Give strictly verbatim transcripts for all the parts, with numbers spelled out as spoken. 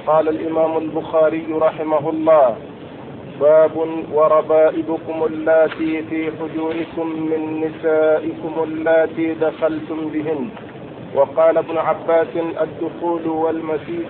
قال الإمام البخاري رحمه الله: باب وربائبكم اللاتي في حجوركم من نسائكم اللاتي دخلتم بهن. وقال ابن عباس: الدخول والمسيس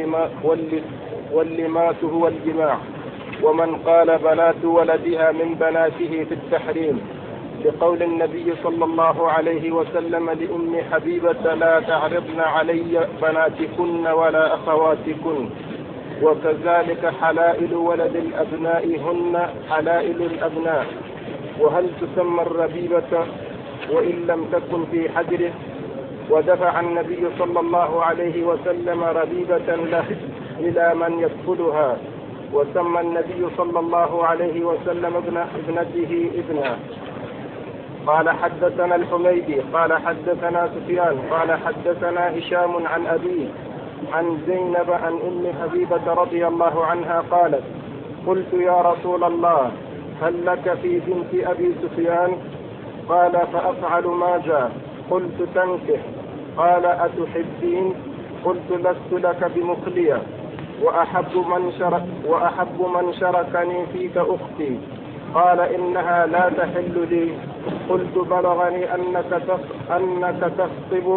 واللماس هو الجماع. ومن قال بنات ولدها من بناته في التحريم، لقول النبي صلى الله عليه وسلم لأم حبيبة: لا تعرضن علي بناتكن ولا أخواتكن. وكذلك حلائل ولد الأبناء هن حلائل الأبناء. وهل تسمى الربيبة وإن لم تكن في حجره؟ ودفع النبي صلى الله عليه وسلم ربيبة له إلى من يدخلها، وسمى النبي صلى الله عليه وسلم ابن ابنته ابنا. قال حدثنا الحميدي قال حدثنا سفيان قال حدثنا هشام عن أبيه عن زينب عن أم حبيبة رضي الله عنها قالت: قلت يا رسول الله هل لك في بنت أبي سفيان؟ قال: فأفعل ماذا؟ قلت: تنكح. قال: أتحبين؟ قلت: لست لك بمخلية، وأحب من شرك وأحب من شركني فيك أختي. قال: إنها لا تحل لي. قلت: بلغني أنك أنك تخطب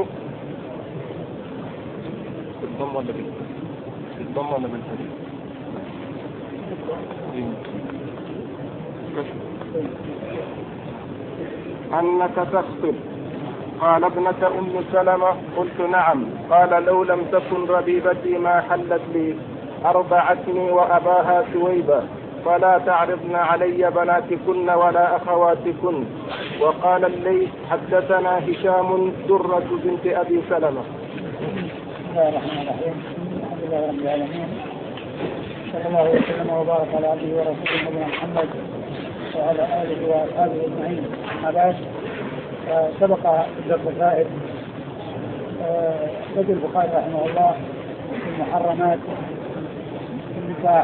أنك تخطب. قال: ابنة أم سلمة؟ قلت: نعم. قال: لو لم تكن ربيبتي ما حلت لي، أرضعتني وأباها سويبة، فلا تعرضن علي بناتكن ولا أخواتكن. وقال الليث: حدثنا هشام درة بنت أبي سلمة. بسم الله الرحمن الرحيم. الحمد لله رب العالمين، صلى الله وسلم وبارك على عبده ورسوله نبينا محمد وعلى آله وأصحابه أجمعين. أما بعد، سبق الدرس الفائت بدء البخاري رحمه الله في المحرمات في النكاح،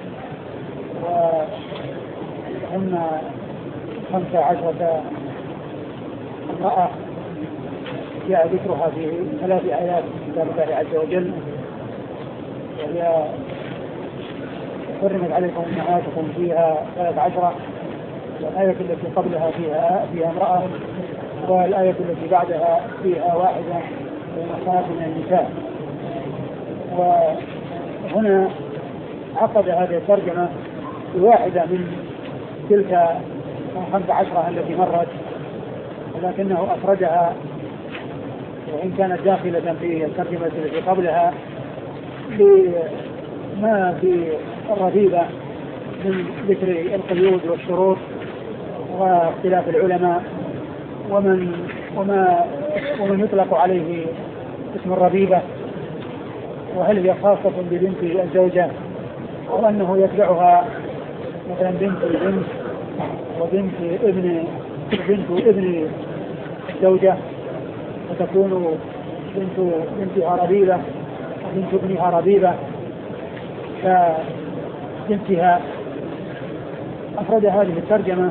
وهم خمسة عشرة امرأة جاء ذكرها في ثلاث آيات من كتاب الله عز وجل، وهي حرمت عليكم أمهاتكم فيها ثلاث عشرة، والآية التي قبلها فيها فيها امرأة، والآية التي بعدها فيها واحدة ومحصنات من النساء. وهنا عقد هذه الترجمة بواحدة من تلك الخمس عشرة التي مرت، ولكنه أفردها وإن كانت داخلة في الترجمة التي قبلها لما في الربيبة من ذكر القيود والشروط واختلاف العلماء ومن وما ومن يطلق عليه اسم الربيبة، وهل هي خاصة ببنت الزوجة أو أنه يتبعها مثلا بنت البنت وبنت ابن بنت ابن الزوجة، وتكون بنت بنتها ربيبة وبنت ابنها ربيبة كبنتها. أفرد هذه الترجمة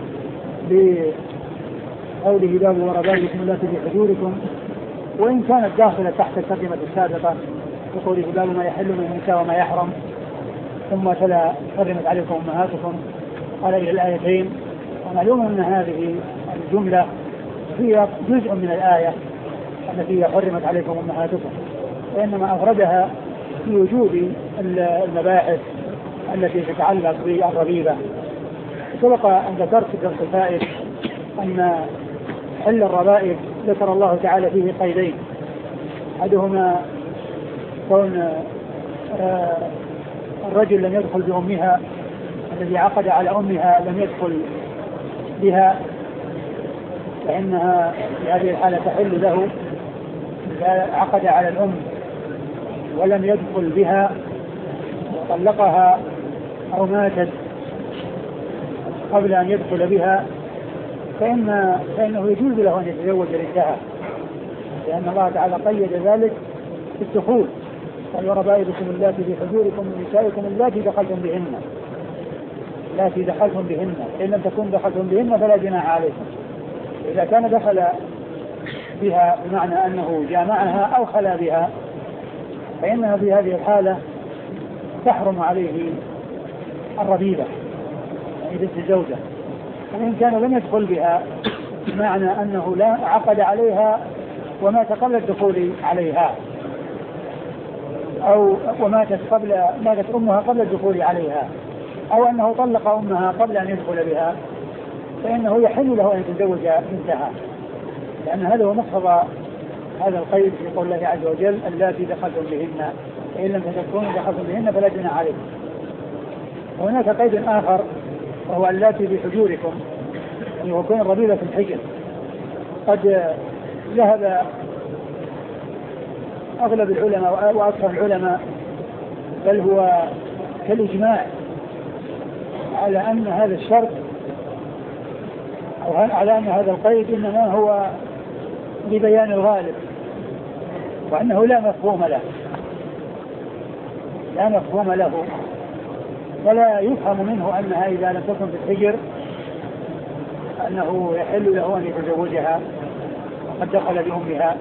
بقوله: باب وربائبكم اللاتي في حجوركم، وإن كانت داخلة تحت الترجمة السابقة بقوله: باب ما يحل من النساء وما يحرم، ثم تلا حرمت عليكم أمهاتكم قال إلى الآيتين. ومعلوم أن هذه الجملة هي جزء من الآية التي حرمت عليكم أمهاتكم، وإنما أفردها في وجود المباحث التي تتعلق بالربيبة. سبق أن ذكرت في الدرس الفائت أن حل الربائب ذكر الله تعالى فيه قيدين: أحدهما كون الرجل لم يدخل بأمها، الذي عقد على أمها لم يدخل بها، فإنها في هذه الحالة تحل له. إذا عقد على الأم ولم يدخل بها وطلقها أو ماتت قبل أن يدخل بها فإن فإنه يجوز له أن يتزوج ردها، لأن الله تعالى قيد ذلك في الدخول: قال: وربائبكم اللاتي في حجوركم من نسائكم اللاتي دخلتم بهن اللاتي دخلتم بهن إن لم تكن دخلتم بهن فلا جناح عليكم. إذا كان دخل بها بمعنى أنه جامعها أو خلا بها فإنها في هذه الحالة تحرم عليه الربيبة يعني بنت الزوجة، وإن كان لم يدخل بها بمعنى أنه لا عقد عليها ومات قبل الدخول عليها، أو وماتت قبل ماتت أمها قبل الدخول عليها، أو أنه طلق أمها قبل أن يدخل بها، فإنه يحل له أن يتزوج بنتها، لأن هذا هو مقتضى هذا القيد في قول الله عز وجل اللاتي دخلتم بهن فإن لم تكونوا دخلتم بهن فلا جناح عليكم. وهناك قيد آخر وهو اللاتي بحجوركم، يعني يكون الربيبة في الحجر. قد ذهب أغلب العلماء وأكثر العلماء بل هو كالإجماع على أن هذا الشرط أو على أن هذا القيد إنما هو لبيان الغالب، وأنه لا مفهوم له لا مفهوم له ولا يفهم منه أنها إذا لم تكن في الحجر أنه يحل له أن يتزوجها وقد دخل بأمها،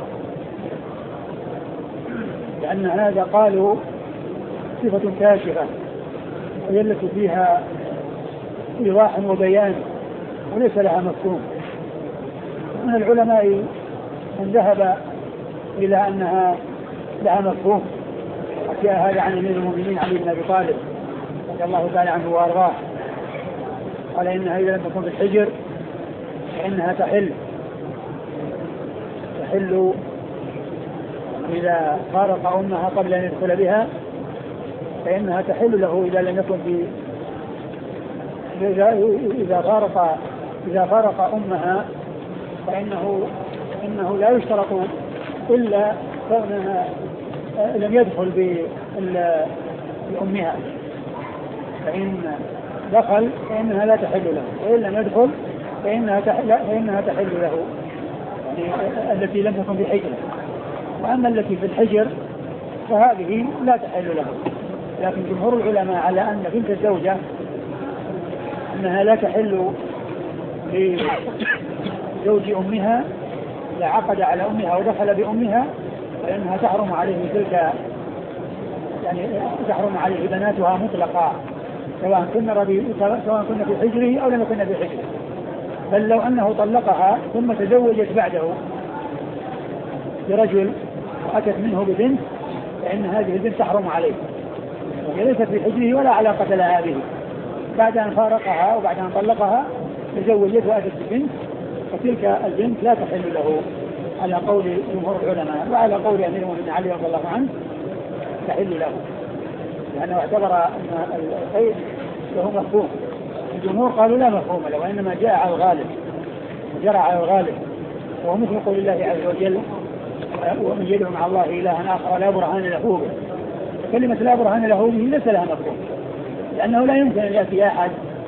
لأن هذا قالوا صفة كاشفة وهي التي فيها إيضاح وبيان وليس لها مفهوم. من العلماء من ذهب إلى أنها لها مفهوم، حكى هذا عن أمير المؤمنين علي بن أبي طالب رضي الله تعالى عنه وأرضاه، قال إنها إذا لم تكن في الحجر فإنها تحل تحل إذا فارق أمها قبل أن يدخل بها، فإنها تحل له إذا لم يكن في إذا فارق إذا فارق أمها، فإنه إنه لا يشترط إلا كونها لم يدخل بأمها، فإن دخل فإنها لا تحل له، وإن لم يدخل فإنها تحل, فإنها تحل له، يعني التي لم تكن في حجر. وأما التي في الحجر فهذه لا تحل له، لكن جمهور العلماء على أن بنت الزوجة أنها لا تحل لزوج أمها إذا عقد على أمها ودخل بأمها، فإنها تحرم عليه تلك يعني تحرم عليه بناتها مطلقا، سواء كن ربي سواء كن في حجره أو لم يكن في حجره. بل لو أنه طلقها ثم تزوجت بعده برجل وأتت منه ببنت، فإن هذه البنت تحرم عليه، وهي ليست في حجره ولا علاقة لها به. بعد أن فارقها وبعد أن طلقها تزوجت وأتت ببنت، فتلك البنت لا تحل له على قول جمهور العلماء، وعلى قول أمير المؤمنين علي رضي الله عنه تحل له، لأنه اعتبر أن القيد له مفهوم. الجمهور قالوا لا مفهوم له، وإنما جاء على الغالب وجرى على الغالب، وهو مثل قول الله عز وجل ومن يدعو مع الله إلها آخر لا برهان له به. كلمة لا برهان له به ليس لها مفهوم، لأنه لا يمكن أن يأتي أحد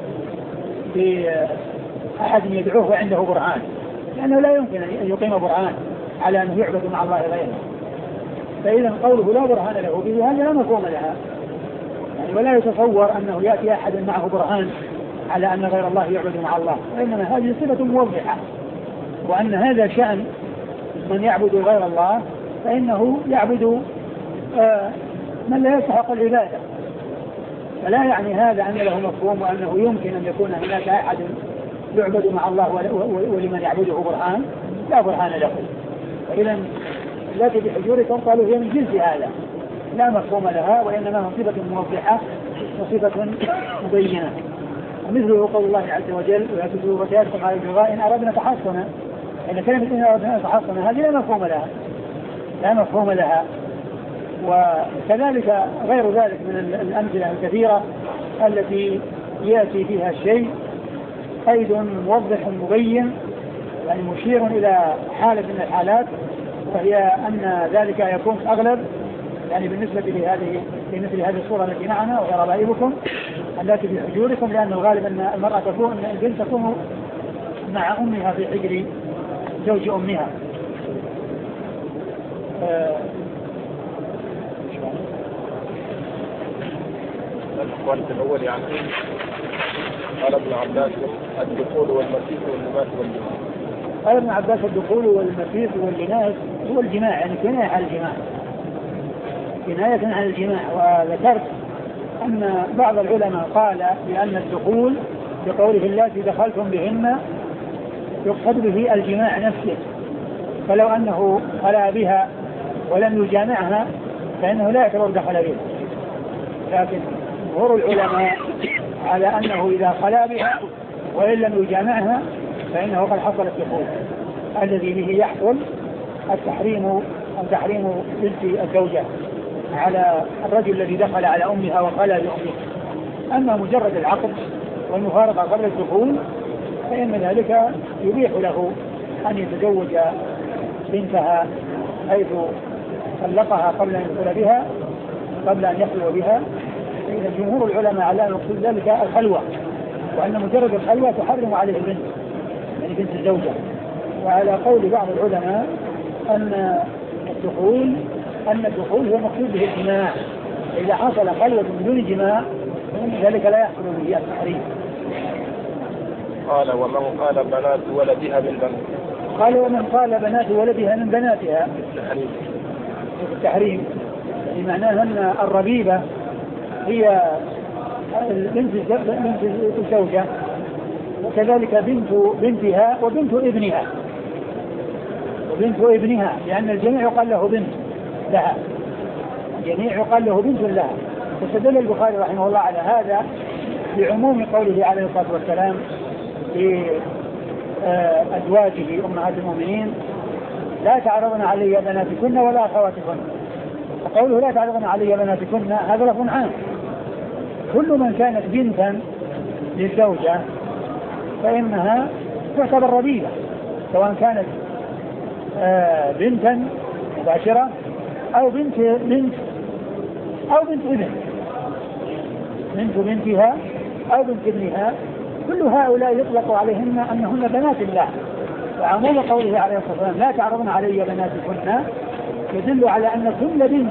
بأحد يدعوه وعنده برهان، لأنه لا يمكن أن يقيم برهان على أنه يعبد مع الله غيره. فإذا قوله لا برهان له به هذا لا مفهوم لها، يعني ولا يتصور أنه يأتي أحد معه برهان على أن غير الله يعبد مع الله، وإنما هذه صفة موضحة، وأن هذا شأن من يعبد غير الله فإنه يعبد آه من لا يستحق العبادة، فلا يعني هذا أن له مفهوم وأنه يمكن أن يكون هناك أحد يعبد مع الله ولمن يعبده برهان، لا برهان له. فإذا التي بحجوركم قالوا هي من جنس هذا، لا مفهوم لها، وإنما هو صفة موضحة وصفة مبينة. ومثله قول الله عز وجل ولا تزوروا فتياتكم على البغاء إن أردنا تحصنا، إن كلمة إن أردنا تحصنا هذه لا مفهوم لها لا مفهوم لها. وكذلك غير ذلك من الأمثلة الكثيرة التي يأتي فيها الشيء قيد موضح مبين، يعني مشير إلى حالة من الحالات، فهي أن ذلك يكون أغلب يعني بالنسبة لهذه لمثل هذه الصورة التي معنا وهي ربائبكم التي في حجوركم، لأن الغالب أن المرأة تكون أن البنت تكون مع أمها في حجر زوج أمها. الأقوال الأول يعني قال ابن عباس الدخول والمسيح واللباس والجماع. قال ابن عباس الدخول والمسيح واللباس هو الجماع، يعني كناية على الجماع كناية على الجماع. وذكرت أن بعض العلماء قال بأن الدخول بقوله اللاتي دخلتم بهن يقصد به الجماع نفسه، فلو أنه خلا بها ولم يجامعها فإنه لا يعتبر دخل بها، لكن جمهور العلماء على أنه إذا خلا بها وإن لم يجامعها فإنه قد حصل الدخول الذي به يحصل التحريم التحريم بنت الزوجة على الرجل الذي دخل على أمها وخلا بأمها. أما مجرد العقد والمفارقة قبل الدخول فإن ذلك يبيح له أن يتزوج بنتها حيث طلقها قبل أن يدخل بها قبل أن يخلو بها. إذا جمهور العلماء على أن يقصد ذلك الخلوة، وأن مجرد الخلوة تحرم عليه البنت يعني بنت الزوجة. وعلى قول بعض العلماء أن الدخول أن الدخول هو مقصود به الجماع، إذا حصل خلوة بدون جماع فإن ذلك لا يحصل به التحريم. قال ومن قال بنات ولدها من بنات قال ومن قال بنات ولدها من بناتها التحريم التحريم بمعناه أن الربيبة هي بنت الزوجة وكذلك بنت بنتها وبنت ابنها وبنت ابنها، لأن الجميع يقال له بنت لها، الجميع يقال له بنت لها. فاستدل البخاري رحمه الله على هذا بعموم قوله عليه الصلاة والسلام لأزواجه أمهات المؤمنين لا تعرضن علي بناتكن ولا أخواتكن، وقوله لا تعرضن علي بناتكن هذا لفظ عام، كل من كانت بنتا للزوجة فإنها تعتبر ربيبة، سواء كانت آه بنتا مباشرة أو بنت بنت أو بنت ابن بنت بنتها أو بنت ابنها، كل هؤلاء يطلق عليهن أنهن بنات الله. وعموم قوله عليه الصلاة والسلام لا تعرضن علي بناتكن يدل على أن كل بنت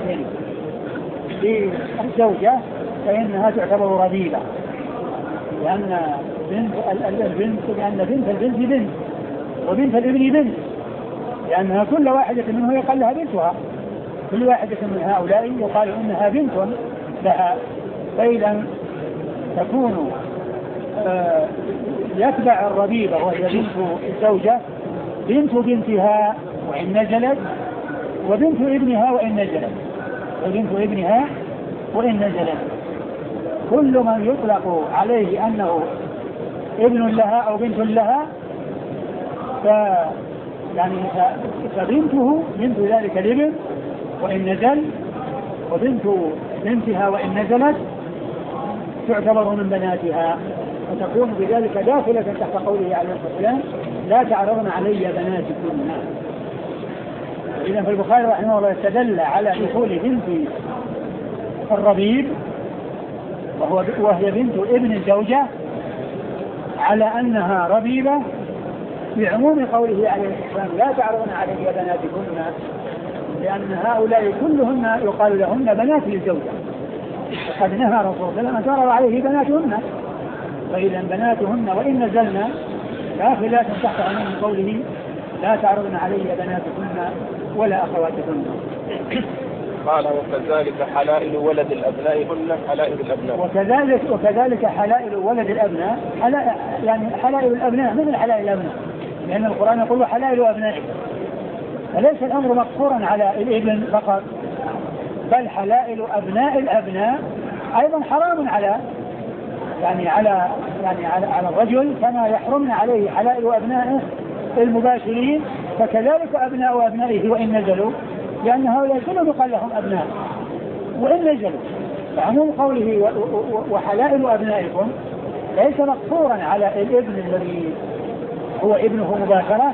للزوجة فإنها تعتبر ربيبة، لأن بنت البنت لأن بنت البنت بنت وبنت الابن بنت، لأنها كل واحدة منه يقال لها بنتها، كل واحدة من هؤلاء يقال إنها بنت لها. فإذا تكون آه يتبع الربيبة وهي بنت الزوجة بنت بنتها وإن نزلت وبنت ابنها وإن نزلت وبنت ابنها وإن نزلت. كل من يطلق عليه أنه ابن لها أو بنت لها ف يعني فبنته بنت ذلك الابن وإن نزل، وبنت بنتها وإن نزلت تعتبر من بناتها، وتكون بذلك داخلة تحت قوله عليه الصلاة والسلام لا تعرضن علي بناتكن. إذا في البخاري رحمه الله استدل على دخول بنت الربيب وهو وهي بنت ابن الزوجة على أنها ربيبة بعموم قوله عليه الصلاة والسلام لا تعرضن علي بناتكن، لأن هؤلاء كلهن يقال لهن بنات للزوجة، وقد نهى رسول الله صلى الله عليه وسلم أن تعرض عليه بناتهن، فإذا بناتهن وإن نزلنا داخلات تحت عموم قوله لا تعرضن علي بناتكن ولا أخواتكن. قال وكذلك حلائل ولد الأبناء هن حلائل الأبناء وكذلك وكذلك حلائل ولد الأبناء حلائل يعني حلائل الأبناء من حلائل الأبناء، لأن القرآن يقول حلائل أبنائه، فليس الأمر مقصورا على الابن فقط، بل حلائل أبناء الأبناء أيضا حرام على يعني على يعني على, على الرجل كما يحرمن عليه حلائل أبنائه المباشرين، فكذلك أبناء أبنائه وإن نزلوا، لأن هؤلاء كلهم يقال لهم أبناء وإن نزلوا. فعموم قوله وحلائل أبنائكم ليس مقصورا على الابن الذي هو ابنه مباشرة،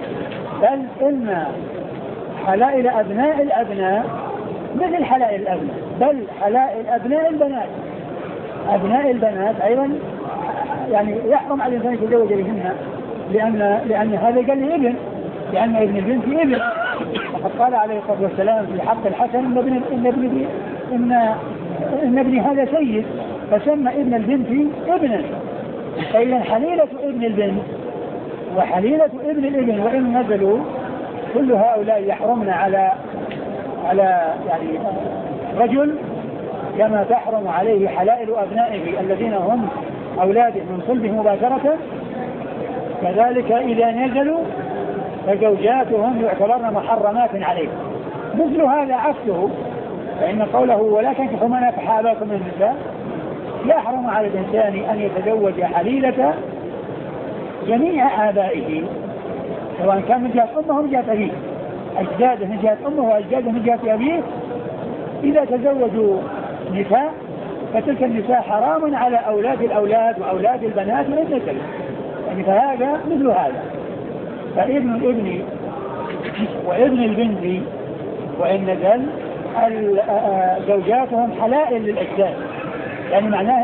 بل إن حلائل أبناء الأبناء مثل حلائل الأبناء، بل حلائل أبناء البنات أبناء البنات أيضا يعني يحرم على الإنسان يتزوج بهن، لأن لأن هذا قال لي ابن، لأن ابن البنت ابن، وقد قال عليه الصلاة والسلام في حق الحسن إن ابن إن ابن إن إن ابني هذا سيد، فسمى ابن البنت ابنا. فإذا حليلة ابن البنت وحليلة ابن الابن وإن نزلوا كل هؤلاء يحرمن على على يعني رجل كما تحرم عليه حلائل أبنائه الذين هم أولاده من صلبه مباشرة، كذلك إذا نزلوا فزوجاتهم يعتبرن محرمات عليه. مثل هذا عكسه، فإن قوله ولا تنكحوا ما نكح آباؤكم من النساء يحرم على الإنسان أن يتزوج حليلة جميع آبائه سواء كان من جهة أمه من جهة أبيه، أجداده من جهة أمه وأجداده من جهة أبيه. إذا تزوجوا نساء فتلك النساء حرام على أولاد الأولاد وأولاد البنات من النسل، يعني فهذا مثل هذا. فابن الابن وابن البنت وإن نزل زوجاتهم حلائل للأجداد، يعني معناه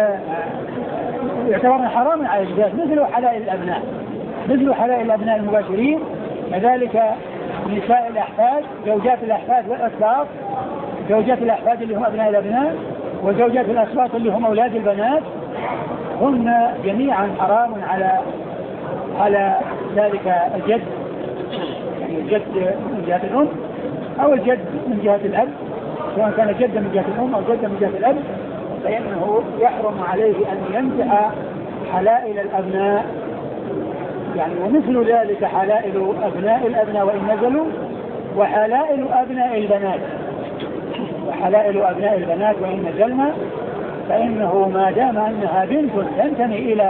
يعتبرن حراما على الأجداد مثل حلائل الأبناء، مثل حلائل الأبناء المباشرين. كذلك نساء الأحفاد زوجات الأحفاد والأسباط، زوجات الأحفاد اللي هم أبناء الأبناء وزوجات الأسباط اللي هم أولاد البنات هن جميعا حرام على على ذلك الجد، يعني الجد من جهة الأم أو الجد من جهة الأب، سواء كان جدا من جهة الأم أو جدا من جهة الأب، فإنه يحرم عليه أن ينكح حلائل الأبناء، يعني ومثل ذلك حلائل أبناء الأبناء وإن نزلوا، وحلائل أبناء البنات وحلائل أبناء البنات وإن نزلنا، فإنه ما دام أنها بنت تنتمي إلى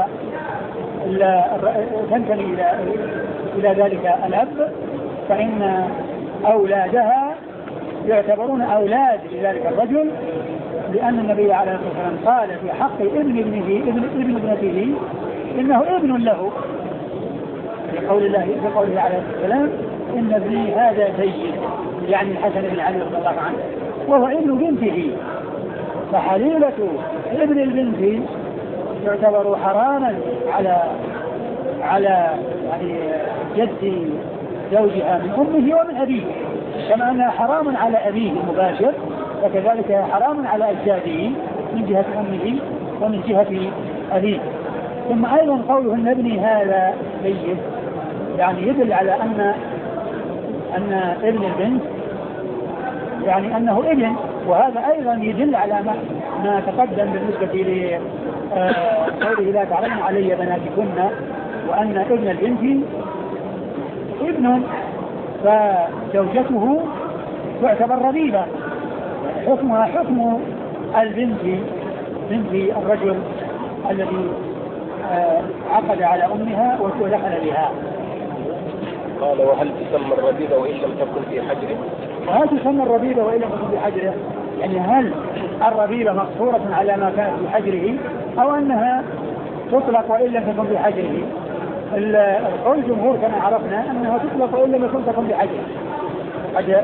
تنتمي إلى إلى ذلك الأب فإن أولادها يعتبرون أولاد لذلك الرجل، لأن النبي عليه الصلاة والسلام قال في حق ابن ابنه ابن ابن ابنته إنه ابن له، في قول الله في قوله عليه الصلاة والسلام إن ابني هذا سيد، يعني الحسن بن علي رضي الله عنه وهو ابن بنته. فحليلة ابن البنت يعتبر حراما على على يعني جد زوجها من أمه ومن أبيه، كما أنها حرام على أبيه المباشر فكذلك حرام على أجداده من جهة أمه ومن جهة أبيه. ثم أيضا قوله أن ابني هذا سيد يعني يدل على أن أن ابن البنت يعني أنه ابن، وهذا أيضا يدل على ما, ما تقدم بالنسبة لقوله لا تعلمن علي بناتكن، وأن ابن البنت ابن فزوجته تعتبر ربيبة، حكمها حكم البنت بنت الرجل الذي عقد على أمها ودخل بها. قال وهل تسمى الربيبة وإن لم تكن في حجره؟ وهل تسمى الربيبة وإن لم تكن في حجره؟ يعني هل الربيبة مقصورة على ما كانت في حجره أو أنها تطلق وإن لم تكن في حجره؟ القول الجمهور كما عرفنا أنها تطلق وإن لم تكن في حجره. قد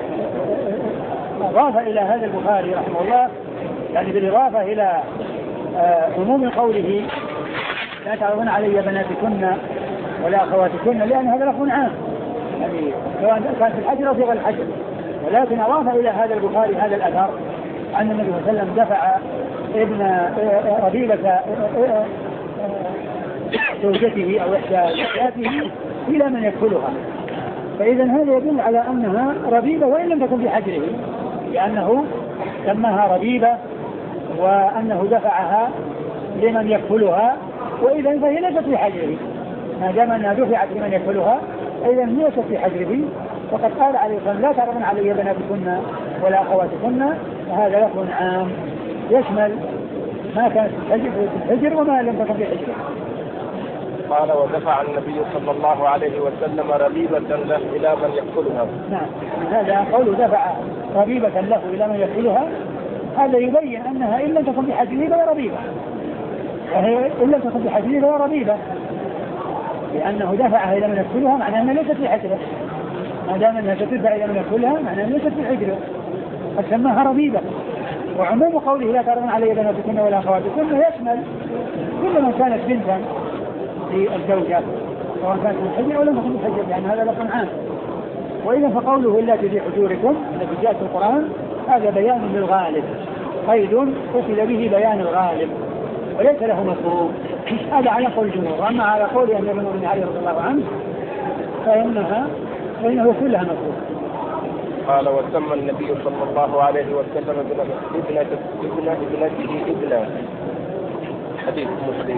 أضاف إلى هذا البخاري رحمه الله يعني بالإضافة إلى عموم قوله لا تعرضن علي بناتكن ولا أخواتكن، لأن هذا لفظ عام يعني سواء كان في الحجر أو في غير الحجر، ولكن أضاف إلى هذا البخاري هذا الأثر أن النبي صلى الله عليه وسلم دفع ابن ربيبة زوجته أو إحدى زوجاته إلى من يدخلها، فإذا هذا يدل على أنها ربيبة وإن لم تكن في حجره، لأنه سماها ربيبة وأنه دفعها لمن يدخلها، وإذا فهي ليست في حجره ما دام أنها دفعت لمن يدخلها، إذا هي ليست في حجره. وقد قال عليه الصلاة والسلام لا تعرضن علي بناتكن ولا أخواتكن، وهذا لفظ عام يشمل ما كانت في الحجر وما لم تكن في حجره. قال ودفع النبي صلى الله عليه وسلم ربيبة له إلى من يدخلها. نعم، هذا قوله دفع ربيبة له إلى من يدخلها، هذا يبين أنها إن لم تكن في حجره فهي ربيبة، وهي إن لم تكن في حجره فهي ربيبة، لأنه دفعها إلى من يدخلها معناه أنها ليست في حجره، ما دام أنها تدفع إلى من يدخلها معناه أنها ليست في حجره، قد سماها ربيبة. وعموم قوله لا تعرضن علي بناتكن ولا أخواتكن يشمل كل من كانت بنتا للزوجة سواء كانت في الحجر أو لم تكن في الحجر، يعني هذا لفظ عام. وإذا فقوله إلا في حجوركم الذي جاء في القرآن هذا بيان للغالب، قيد قصد به بيان الغالب وليس له مفهوم، هذا على قول الجمهور. وأما على قول أن ابن علي رضي الله عنه فإنها فإنه كلها مفهوم. قال وسمى النبي صلى الله عليه وسلم ابنة ابنة ابنته ابنة. حديث مسلم.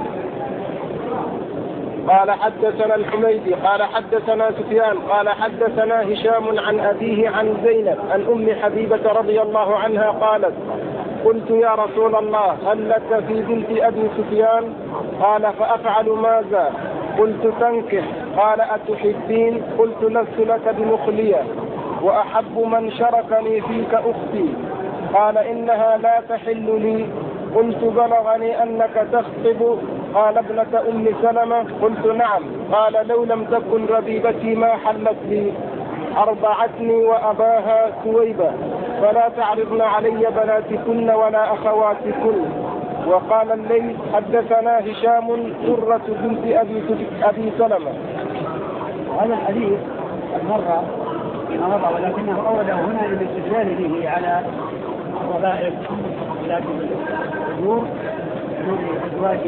قال حدثنا الحميدي قال حدثنا سفيان قال حدثنا هشام عن أبيه عن زينب عن أم حبيبة رضي الله عنها قالت قلت يا رسول الله هل لك في بنت أبي سفيان؟ قال فأفعل ماذا؟ قلت تنكح. قال أتحبين؟ قلت لست لك بمخلية وأحب من شركني فيك أختي. قال إنها لا تحل لي. قلت بلغني أنك تخطب. قال ابنة أم سلمة. قلت نعم. قال لو لم تكن ربيبتي ما حلت لي. أرضعتني وأباها سويبة فلا تعرضن علي بناتكن ولا أخواتكن. وقال الليل حدثنا هشام سرة بنت أبي, أبي سلمة. هذا الحديث مرة فيما مضى ولكنه أورده هنا للاستدلال به على الربائب لكن الأمور أزواج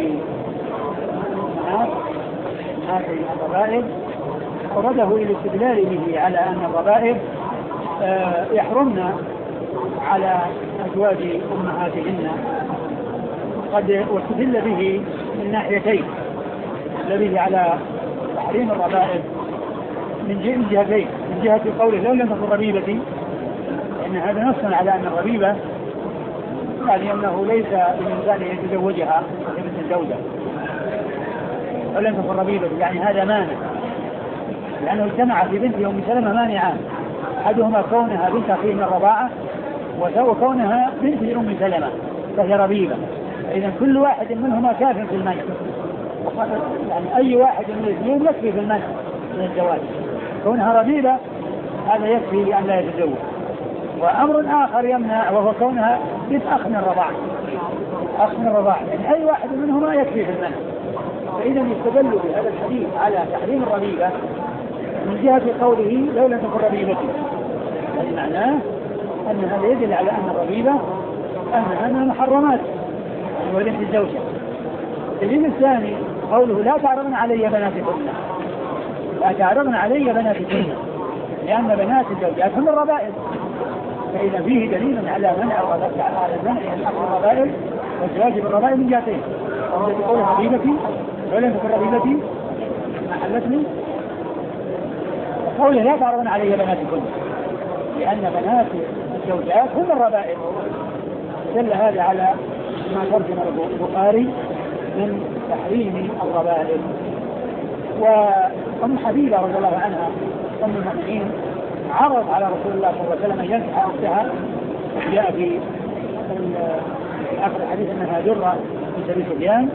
الأمهات هذه الربائب أورده للاستدلال به على أن الربائب يحرمن على أزواج أمهاتهن. قد واستدل به من ناحيتين، الذي على تحريم الربائب من جهتين، من جهة قوله لو لم تكن ربيبتي، لأن هذا نص على أن الربيبة يعني أنه ليس للإنسان يتزوجها مثل الزوجة. لو لم تكن ربيبتي يعني هذا مانع، لأنه اجتمع في بنت أم سلمة مانعان، أحدهما كونها بنت أخيه من الرضاعة وكونها بنت أم سلمة فهي ربيبة. إذا كل واحد منهما كاف في المنع، يعني أي واحد من الاثنين يكفي في المنع من الزواج. كونها ربيبة هذا يكفي لأن لا يتزوج. وأمر آخر يمنع وهو كونها بنت أخ من الرضاعة، أخ من الرضاعة، يعني أي واحد منهما يكفي في المنع. فإذا يستدل بهذا الحديث على تحريم الربيبة من جهة قوله لو لم تكن ربيبتي، يعني معناه أن هذا يدل على أن الربيبة أنها من المحرمات وليس الزوجة. الدليل الثاني قوله لا تعرضن علي بناتكن، لا تعرضن علي بناتكن، لأن بنات الزوجات هم الربائب. فإذا فيه دليل على منع على منع الحق الربائب والزواج بالربائب من جهتين. الذي يقول ربيبتي ولم تكن ربيبتي ما حلتني، قوله لا تعرضن علي بناتكن لأن بنات الزوجات هم الربائب. دل هذا على ما ترجم البخاري من تحريم الربائب. وأم حبيبة رضي الله عنها أم المؤمنين عرض على رسول الله صلى الله عليه وسلم أن ينكح أختها، جاء في آخر الحديث أنها درة بنت أبي سفيان،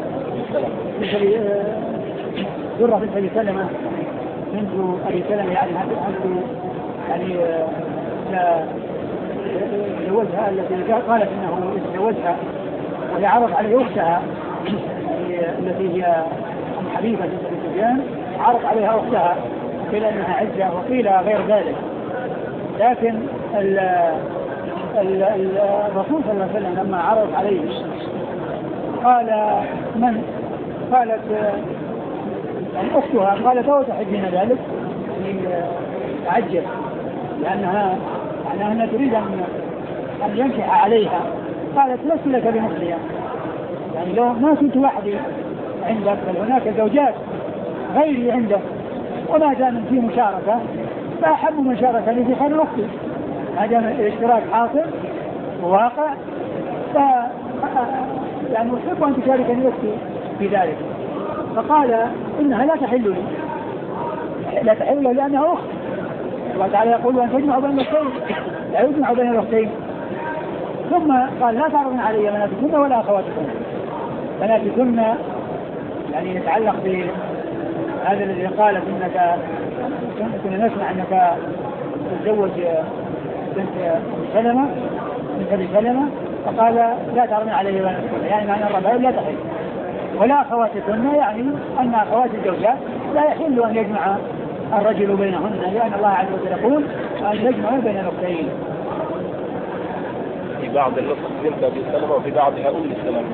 درة بنت أبي سلمة بنت أبي سلمة، يعني يعني لا يتزوجها، التي قالت انه يتزوجها، وهي عرض عليه اختها التي هي ام حبيبه بنت ابي سفيان، عرض عليها اختها قيل انها عزه وقيل غير ذلك. لكن ال ال الرسول صلى الله عليه وسلم لما عرض عليه قال من؟ قالت يعني اختها، قالت او تحبين ذلك؟ تعجب لانها يعني أنها تريد أن ينكح عليها. قالت لست لك بمخلية، يعني لو ما كنت وحدي عندك بل هناك زوجات غيري عندك، وما دام في مشاركة فأحب من شاركني في خير أختي، ما دام الاشتراك حاصل وواقع ف يعني أحب أن تشاركني أختي في ذلك. فقال إنها لا تحل لي، لا تحل لي لأنها أخت. الله تعالى يقول أن تجمع بين الأختين، لا يجمع بين الأختين. ثم قال لا تعرضن علي بناتكن ولا أخواتكن. بناتكن يعني يتعلق بهذا الذي قالت إنك كنا نسمع أنك تتزوج بنت سلمة بنت أبي سلمة، فقال لا تعرضن علي بناتكن، يعني معنى الربائب لا تحل. ولا أخواتكن يعني أن أخوات الزوجات لا يحل أن يجمع الرجل بينهن، لأن الله عز وجل يقول أن يجمع بين الأختين. في بعض النسخ بنت أبي سلمة وفي بعضها أم سلمة.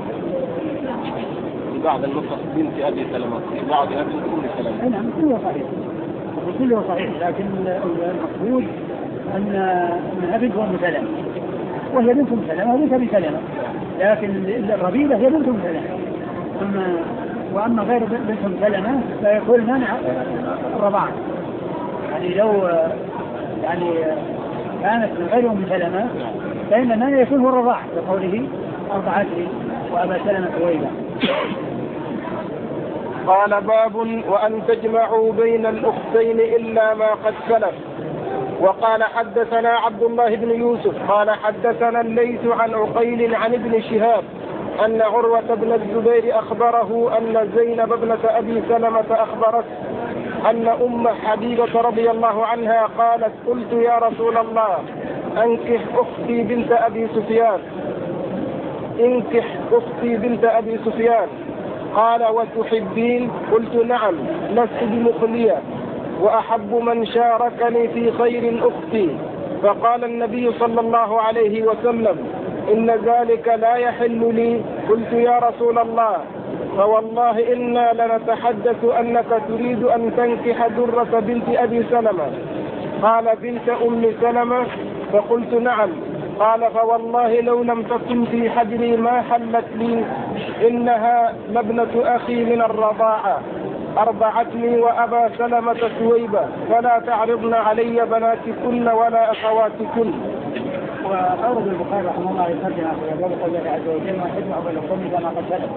في بعض النسخ بنت أبي سلمة في بعضها بنت أم سلمة. نعم كله صحيح، كله صحيح، لكن المقصود أن أنها بنت أم سلمة، وهي بنت أم سلمة وبنت أبي سلمة، لكن الربيبة هي بنت أم سلمة. أما وأما غير بنت أم سلمة فيكون منع الرضاعة. يعني لو يعني كانت من غير أم سلمة فإن المنع يكون هو الرضاعة، لقوله أرضعتني وأبا سلمة ثويبة. قال: باب وأن تجمعوا بين الأختين إلا ما قد سلف. وقال: حدثنا عبد الله بن يوسف قال حدثنا الليث عن عقيل عن ابن شهاب أن عروة بن الزبير أخبره أن زينب ابنة أبي سلمة أخبرت أن أم حبيبة رضي الله عنها قالت: قلت يا رسول الله أنكح أختي بنت أبي سفيان انكح أختي بنت أبي سفيان قال: وتحبين؟ قلت: نعم، لست بمخلية، وأحب من شاركني في خير أختي. فقال النبي صلى الله عليه وسلم: إن ذلك لا يحل لي. قلت: يا رسول الله، فوالله إنا لنتحدث أنك تريد أن تنكح درة بنت أبي سلمة. قال: بنت أم سلمة؟ فقلت: نعم. قال: فوالله لو لم تكن في حجري ما حلت لي، إنها لابنة أخي من الرضاعة، أرضعتني وأبا سلمة ثويبة، فلا تعرضن علي بناتكن ولا أخواتكن. وأورد البخاري رحمه الله يترجم في باب قول الله عز وجل: ما تجمع بين القوم كما قد سلف.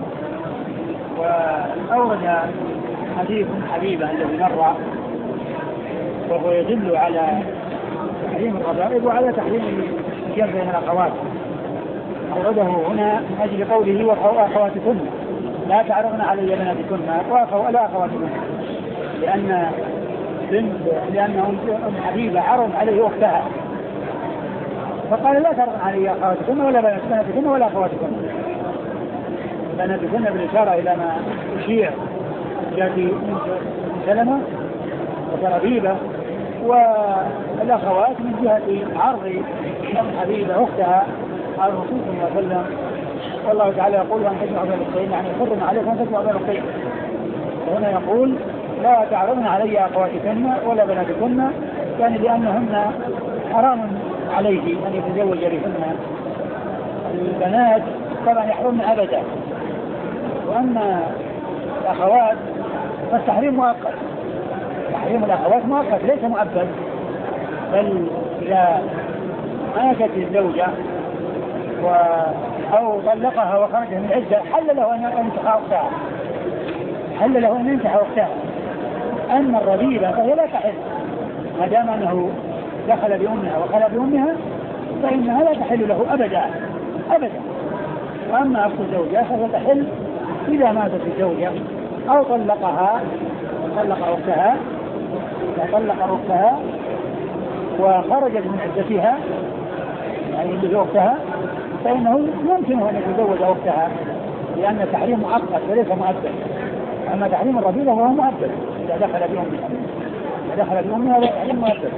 وأورد حديث حبيبة الذي مر وهو يدل على تحريم الربائب وعلى تحريم الجمع بين الأخوات. أورده هنا من أجل قوله: وأخواتكن لا تعرضن علي بناتكن ولا أخواتكن، لأن بنت لأن أم حبيبة عرض عليه أختها، فقال: لا تعرضن علي أخواتكن ولا بناتكن ولا أخواتكن. بناتكن بالإشارة إلى ما أشير جاتي أم سلمة وتربيبة، والأخوات من جهة عرض أم حبيبة أختها على الرسول صلى الله عليه وسلم. والله تعالى يقول: أن تجمع بين الأختين، يعني حرم عليك أن تجمع بين الأختين. وهنا يقول: لا تعرضن علي أخواتكن ولا بناتكن، يعني لأنهن حرام عليه أن يتزوج بهن. البنات طبعا يحرمن أبدا، وأما الأخوات فالتحريم مؤقت. تحريم الأخوات مؤقت ليس مؤبد، بل إذا ماتت الزوجة و أو طلقها وخرجها من عدة حل له أن ينكح أختها، حل له أن ينكح أختها. أما الربيبة فهي لا تحل ما دام أنه دخل بأمها وخلى بأمها، فإنها لا تحل له أبدا أبدا. وأما أخت الزوجة فهي تحل إذا ماتت الزوجة أو طلقها طلق أختها طلق أختها وخرجت من عدتها، يعني اللي أختها، فإنه يمكنه أن يتزوج أختها، لأن التحريم مؤقت وليس مؤبد. أما تحريم الربيبة فهو مؤبد إذا دخل بأمها إذا دخل بأمها هذا تحريم مؤبد.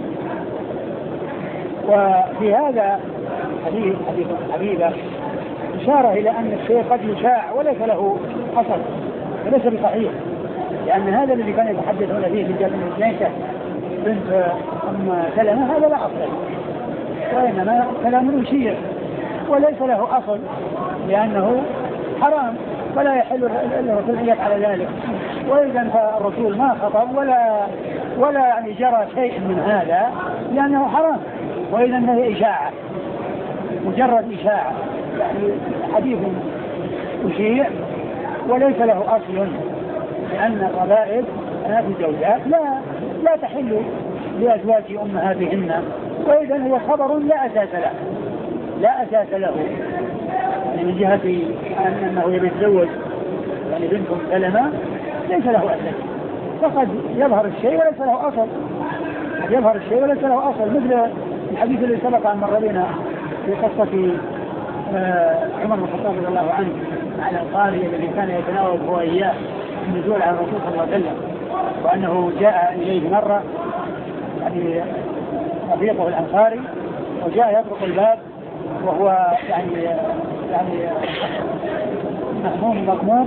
وفي هذا حديث حديث حبيبة إشارة إلى أن الشيء قد يشاع وليس له أصل وليس بصحيح، لأن هذا الذي كان يتحدثون فيه من جهة الجنسة بنت أم سلمة هذا لا أصل، وإنما كلام يشير وليس له أصل، لأنه حرام فلا يحل الرسول أن يفعل ذلك. وإذا فالرسول ما خطب ولا ولا يعني جرى شيء من هذا لأنه حرام، وإذا هي إشاعة مجرد إشاعة، يعني حديث يشيع وليس له أصل، لأن الربائب هذه الزوجات لا لا تحل لأزواج أمهاتهن، وإذا هو خبر لا أساس له لا أساس له من جهة أنه يتزوج يعني بنت سلمة ليس له أساس، فقد يظهر الشيء وليس له أصل قد يظهر الشيء وليس له أصل، مثل الحديث الذي سبق أن مر بنا في قصة عمر بن الخطاب رضي الله عنه على القارئ الذي كان يتناول هو إياه النزول على الرسول صلى الله عليه وسلم، وأنه جاء إليه مرة يعني رفيقه الأنصاري وجاء يطرق الباب وهو يعني يعني مهموم مغموم،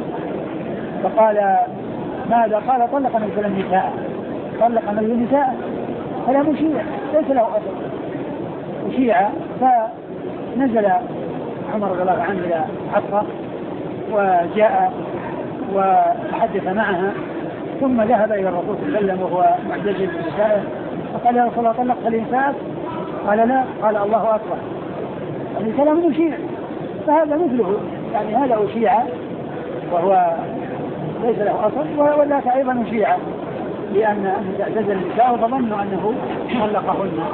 فقال: ماذا؟ قال: طلق من النساء طلق من النساء هذا مشيع ليس له أصل، مشيع. فنزل عمر رضي الله عنه إلى حفصة وجاء وتحدث معها، ثم ذهب إلى الرسول صلى الله عليه وسلم وهو معتزل بنسائه فقال يا رسول الله طلقت الإنسان؟ قال لا. قال الله أكبر. يعني كلام مشيع. فهذا مثله، يعني هذا أشيع وهو ليس له أصل، وذاك أيضا مشيع لأن اعتزل النساء فظنوا أنه طلقهن.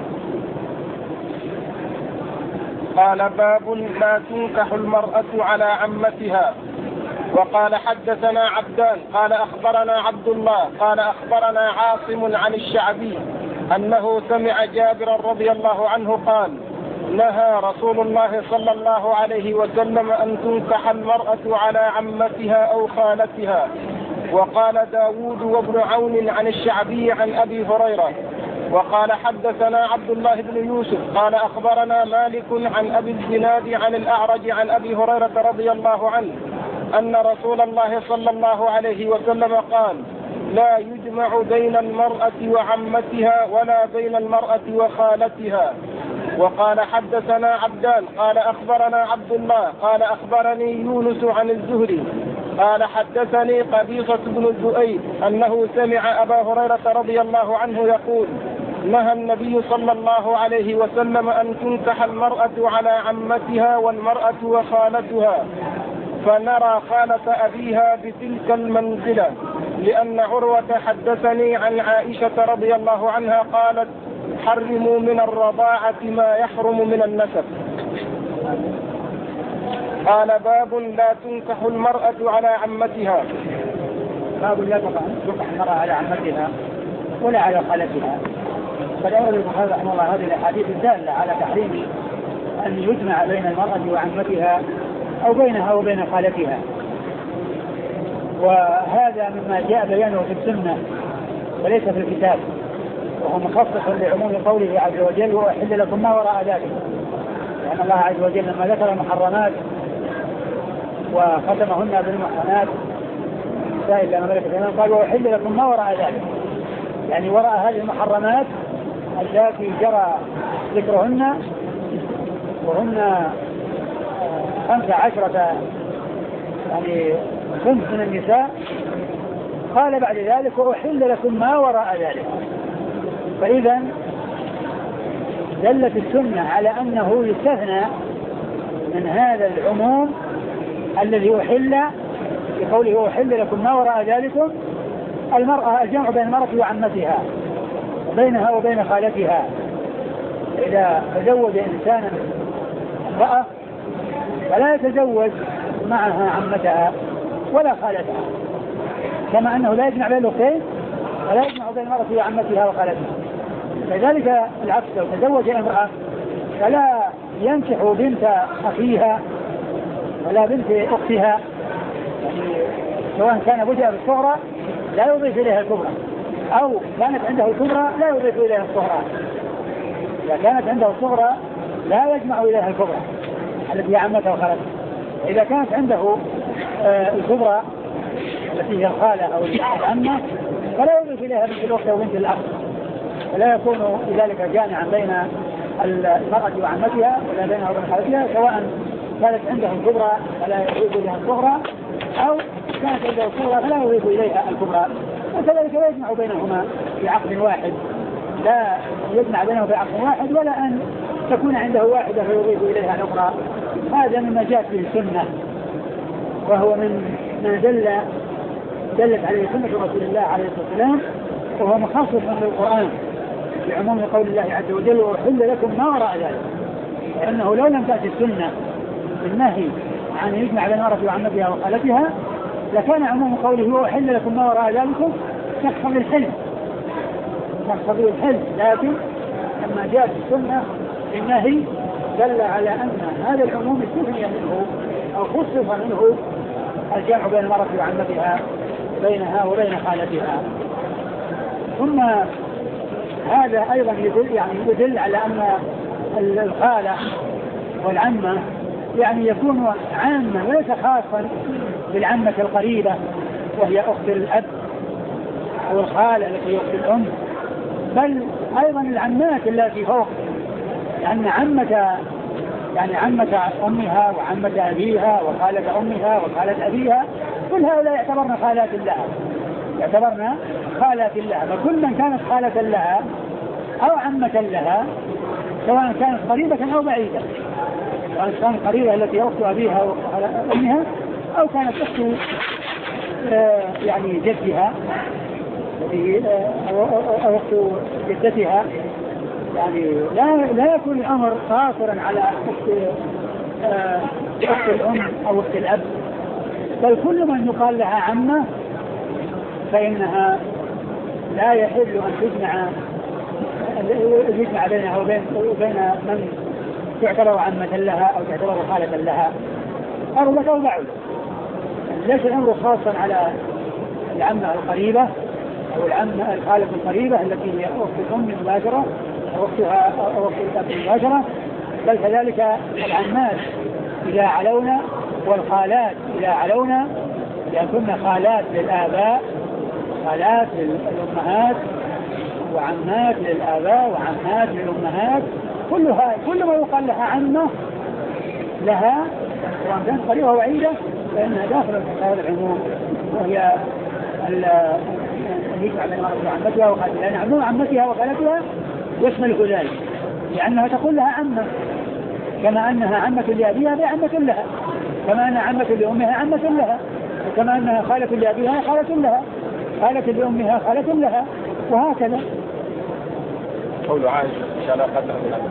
قال باب لا تنكح المرأة على عمتها. وقال حدثنا عبدان قال أخبرنا عبد الله قال أخبرنا عاصم عن الشعبي أنه سمع جابر رضي الله عنه قال نهى رسول الله صلى الله عليه وسلم أن تنكح المرأة على عمتها أو خالتها. وقال داود وابن عون عن الشعبي عن أبي هريرة. وقال حدثنا عبد الله بن يوسف قال أخبرنا مالك عن أبي الزناد عن الأعرج عن أبي هريرة رضي الله عنه أن رسول الله صلى الله عليه وسلم قال لا يجمع بين المرأة وعمتها ولا بين المرأة وخالتها. وقال حدثنا عبدان قال أخبرنا عبد الله قال أخبرني يونس عن الزهري قال حدثني قبيصة بن الزؤيد أنه سمع أبا هريرة رضي الله عنه يقول نهى النبي صلى الله عليه وسلم أن تنكح المرأة على عمتها والمرأة وخالتها، فنرى خالة أبيها بتلك المنزلة، لأن عروة حدثني عن عائشة رضي الله عنها قالت حرموا من الرضاعة ما يحرم من النسب. قال باب لا تنكح المرأة على عمتها. باب لا تنكح المرأة على عمتها ولا على خالتها. قد أورد البخاري رحمه الله هذه الأحاديث الدالة على تحريم أن يجمع بين المرأة وعمتها أو بينها وبين خالتها، وهذا مما جاء بيانه في السنة وليس في الكتاب، وهو مخصص لعموم قوله عز وجل وأحل لكم ما وراء ذلك، لأن الله عز وجل لما ذكر المحرمات وختمهن بالمحرمات إلا ما ملكت أيمانكم قال وأحل لكم ما وراء ذلك، يعني وراء هذه المحرمات التي جرى ذكرهن وهن خمسة عشرة يعني خمس من النساء. قال بعد ذلك وأحل لكم ما وراء ذلك. فإذا دلت السنة على أنه يستثنى من هذا العموم الذي أحل بقوله أحل لكم ما وراء ذلكم المرأة، الجمع بين المرأة وعمتها بينها وبين خالتها. إذا تزوج إنسانا امرأة فلا يتزوج معها عمتها ولا خالتها، كما أنه لا يجمع بين الأختين ولا يجمع بين المرأة وعمتها وخالتها. لذلك العكس، لو تزوج امرأة فلا ينكح بنت أخيها ولا بنت أختها، يعني سواء كان بدأ بالصغرى لا يضيف إليها الكبرى أو كانت عنده الكبرى لا يضيف إليها الصغرى. إذا كانت عنده الصغرى لا يجمع إليها الكبرى التي هي عمتها وخالتها. إذا كانت عنده آه الكبرى التي هي الخالة أو العمة فلا يضيف إليها بنت الأخت أو بنت الأخ، فلا يكون لذلك جامعا بين المرأة وعمتها ولا بينها وبين خالتها، سواء كانت عنده الكبرى فلا يضيف إليها الصغرى أو كانت عنده الصغرى فلا يضيف إليها الكبرى. وكذلك لا يجمع بينهما في عقد واحد، لا يجمع بينهما في عقد واحد ولا أن تكون عنده واحدة فيضيف إليها الأخرى. هذا مما جاءت به السنة، وهو من ما دل دلت عليه سنة رسول الله عليه الصلاة والسلام، وهو مخصص من القرآن بعموم قول الله عز وجل وأحل لكم ما وراء ذلك. لأنه لو لم تأتي السنة بالنهي عن يجمع بين المرأة وعمتها وخالتها لكان عموم قوله وأحل لكم ما وراء ذلك يقتضي الحل يقتضي الحل لكن لما جاءت السنة بالنهي دل على أن هذا العموم استثني منه أو خصص منه الجمع بين المرأة وعمتها بينها وبين خالتها. ثم هذا أيضا يدل, يعني يدل على أن الخالة والعمة يعني يكون عاما وليس خاصا بالعمة القريبة وهي أخت الأب أو الخالة التي هي أخت الأم، بل أيضا العمات التي فوق، لأن عمة يعني عمة أمها وعمة أبيها وخالة أمها وخالة أبيها كل هؤلاء يعتبرن خالات لها، يعتبرن خالات لها. فكل من كانت خالة لها أو عمة لها سواء كانت قريبة أو بعيدة، سواء كانت قريبة التي أخت أبيها وأمها أو كانت أخت آه يعني جدها أو أخت جدتها، يعني لا لا يكون الأمر قاصرا على أخت آه أخت الأم أو أخت الأب، بل كل من يقال لها عمة فإنها لا يحل أن تجمع يجمع بينها وبين وبين من تعتبر عمة لها أو تعتبر خالة لها أرضك أو بعد. ليس الأمر خاصا على العمة القريبة أو العمة الخالة القريبة التي هي أخت الأم مباشرة أو أختها أو أخت الأب مباشرة، بل كذلك العمات إذا علونا والخالات إذا علونا، لأن خالات للآباء خالات للأمهات وعمات للآباء وعمات للأمهات، كلها كل ما يقال لها عمة لها سواء كانت قريبة أو بعيدة فإنها داخلة في هذا العموم، وهي يجمع بين عمتها وخالتها، لأن عموم عمتها وخالتها يشمل ذلك، لأنها تقول لها عمة كما أنها عمة لأبيها بعمة لها، كما أنها عمة لأمها عمة لها، وكما أنها خالة لأبيها خالة لها، خالة لأمها خالة لها، وهكذا. قول عائشة إن شاء الله قدر من الأمر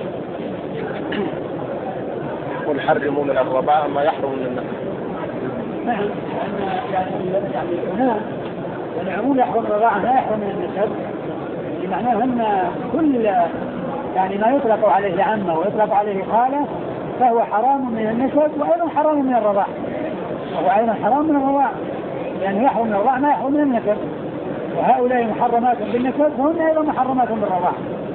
قل حرموا من الرضاعة ما يحرم من النسب. نعم، يعني يعني العموم والعموم يحرم الرضاعة ما يحرم من النسب، بمعناه أن كل يعني ما يطلق عليه عمة ويطلق عليه خالة فهو حرام من النسب وأيضا حرام من الرضاعة، وهو أيضا حرام من الرضاعة، يعني يحرم من الرضاعة ما يحرم من النسب، وهؤلاء محرمات بالنسب وهم أيضا محرمات بالرضاعة.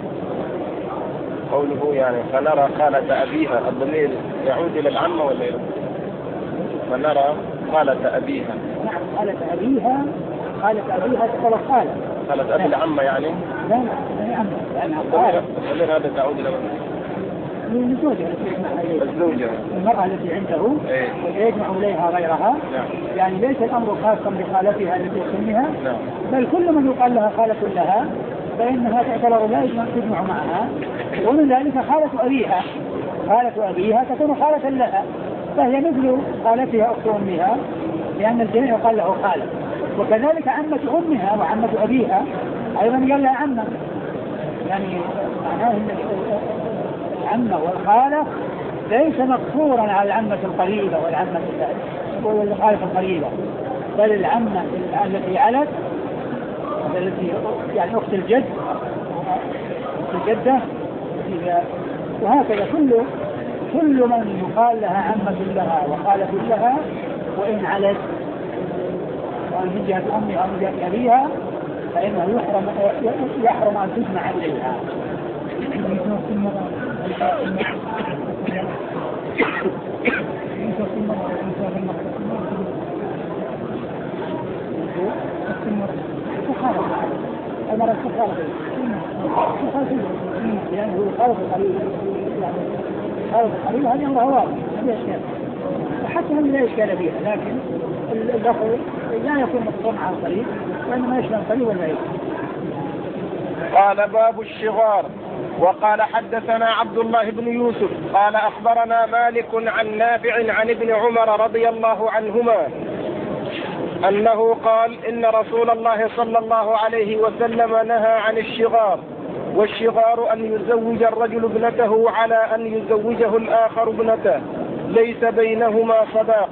قوله يعني فنرى خالة أبيها، الضمير يعود إلى العمة ولا إلى فنرى خالة أبيها؟ نعم، خالة أبيها خالة أبيها تقول خالة خالة أبي العمة يعني؟ لا لا لا عمة، يعني الضمير هذا تعود إلى الزوجة الزوجة المرأة التي عنده إيه؟ ويجمع إليها غيرها. نعم. يعني ليس الأمر خاصا بخالتها التي يسميها. نعم. بل كل من يقال لها خالة لها فإنها تعتبر لا تجمع معها، ومن ذلك خالة أبيها، خالة أبيها تكون خالة لها، فهي مثل خالتها أخت أمها لأن الجميع يقال له خالة، وكذلك عمة أمها وعمة أبيها أيضا قال لها عمة، يعني معناه أن العمة والخالة ليس مقصورا على العمة القريبة والعمة والخالة القريبة، بل العمة التي علت التي يعني أخت الجد أخت الجدة، وهكذا كل كل من يقال لها عمة لها وخالة لها وإن علت ومن جهة أمها ومن جهة أبيها فإنه يحرم يحرم أن تجمع إليها. أمر السخالة يعني هو خالف القليل، يعني خالف القليل هذه أمره واضح هذه أشياء، وحتى هم لا إشكال فيها، لكن اللفظ لا يكون مقصورا على القليل وإنما يشمل القليل والبعيد. قال باب الشغار. وقال حدثنا عبد الله بن يوسف قال أخبرنا مالك عن نافع عن ابن عمر رضي الله عنهما أنه قال إن رسول الله صلى الله عليه وسلم نهى عن الشغار، والشغار أن يزوج الرجل ابنته على أن يزوجه الآخر ابنته ليس بينهما صداق.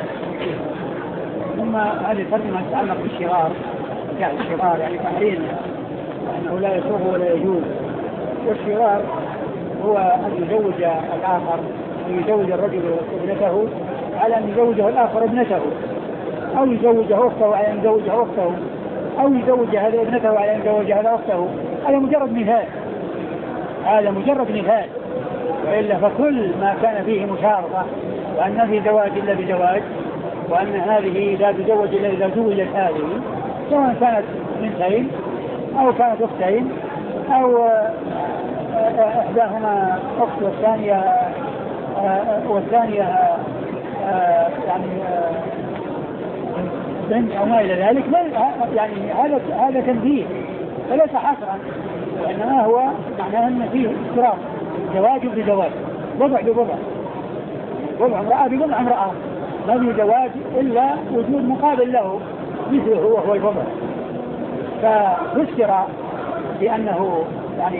ثم هذه الترجمة تتعلق بالشغار، يعني الشغار يعني تحريم أنه لا يسوغ ولا يجوز، والشغار هو أن يزوج الآخر أن يزوج الرجل ابنته على أن يزوجه الآخر ابنته، أو يزوجه أخته على أن يزوجه أخته، أو يزوج هذا ابنته على أن يزوج هذا أخته. هذا مجرد مثال، هذا مجرد مثال، وإلا فكل ما كان فيه مشارطة وأن في زواج إلا بزواج، وأن هذه لا تزوج إلا إذا زوجت هذه، سواء كانت بنتين أو كانت أختين أو إحداهما أخت والثانية والثانية يعني بنت أو ما إلى ذلك، يعني هذا هذا تنبيه فليس حصرا، وإنما هو معناه أن فيه اضطراب، زواج بزواج، بضع ببضع، بضع امرأة ببضع امرأة، ما في زواج إلا وجود مقابل له مثله وهو البضع. ففسر بأنه يعني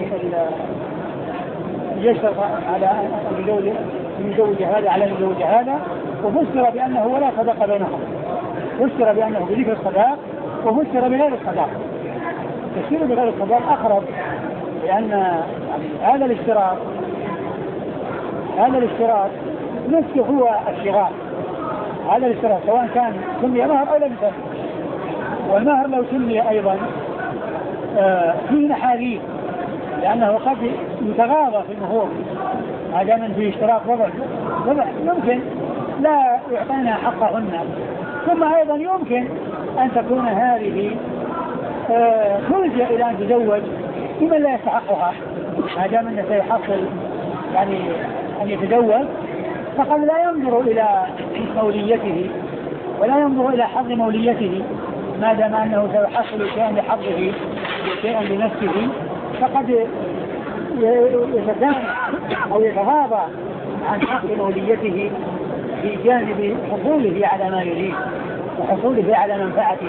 يشترط على أن يزوج هذا على أن يزوج هذا، وفسر بأنه ولا صداق بينهم، فسر بأنه بذكر الصداق وفسر بغير الصداق. تفسير بغير الصداق أقرب، لأن يعني هذا الاشتراط هذا الاشتراط نفسه هو الشغال، هذا الاشتراط سواء كان سمي مهر أو لم يسمي. والمهر لو سمي أيضا آه فيه نحاليل، لأنه قد يتغاضى في المهور ما دام من فيه اشتراط وضع وضع يمكن لا يعطينا حقهن. ثم أيضا يمكن أن تكون هذه آه تلجأ إلى أن تزوج بمن لا يستحقها، ما دام أنه سيحصل يعني أن يتزوج، فقد لا ينظر إلى موليته ولا ينظر إلى حظ موليته، ما دام أنه سيحصل شيئا لحظه شيئا لنفسه، فقد يتسامح أو يتغاضى عن حق موليته في جانب حصوله على ما يريد وحصوله على منفعته.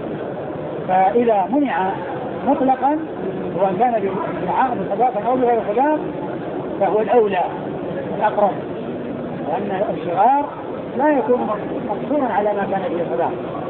فإذا منع مطلقا سواء كان بعقد صداقة أو بغير صداق فهو الأولى الأقرب، لأن الشغار لا يكون مقصورا على ما كان به صداق،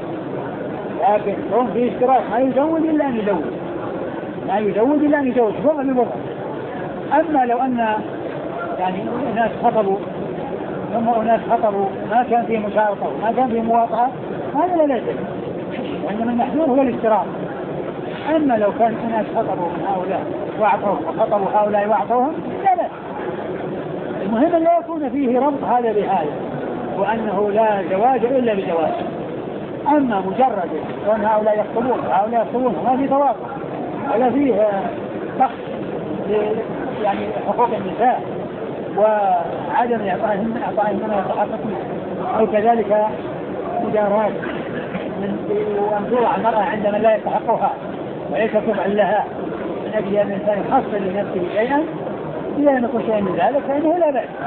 لكن هم في اشتراط ما يزوج إلا أن يزوج ما يزوج إلا أن يزوج بضع ببضع. أما لو أن يعني ناس خطبوا ثم أناس خطبوا ما كان فيه مشارطة وما كان فيه مواطعة، هذا لا يجوز، وإنما المحذور هو الاشتراط. أما لو كان أناس خطبوا من هؤلاء واعطوهم وخطبوا هؤلاء واعطوهم لا لا، المهم لا يكون فيه ربط هذا بهذا، وأنه لا زواج إلا بزواج. أما مجرد وأن هؤلاء يخطبون وهؤلاء يخطبون وما في توافق ولا فيه بخس يعني حقوق النساء وعدم إعطائهم إعطائهم ما يستحقون، أو كذلك مداراة من وأنظر على المرأة عندما لا يستحقها وليس تبعا لها من أجل أن الإنسان يحصل لنفسه شيئا، إذا لم يكن شيئا من ذلك فإنه لا بأس.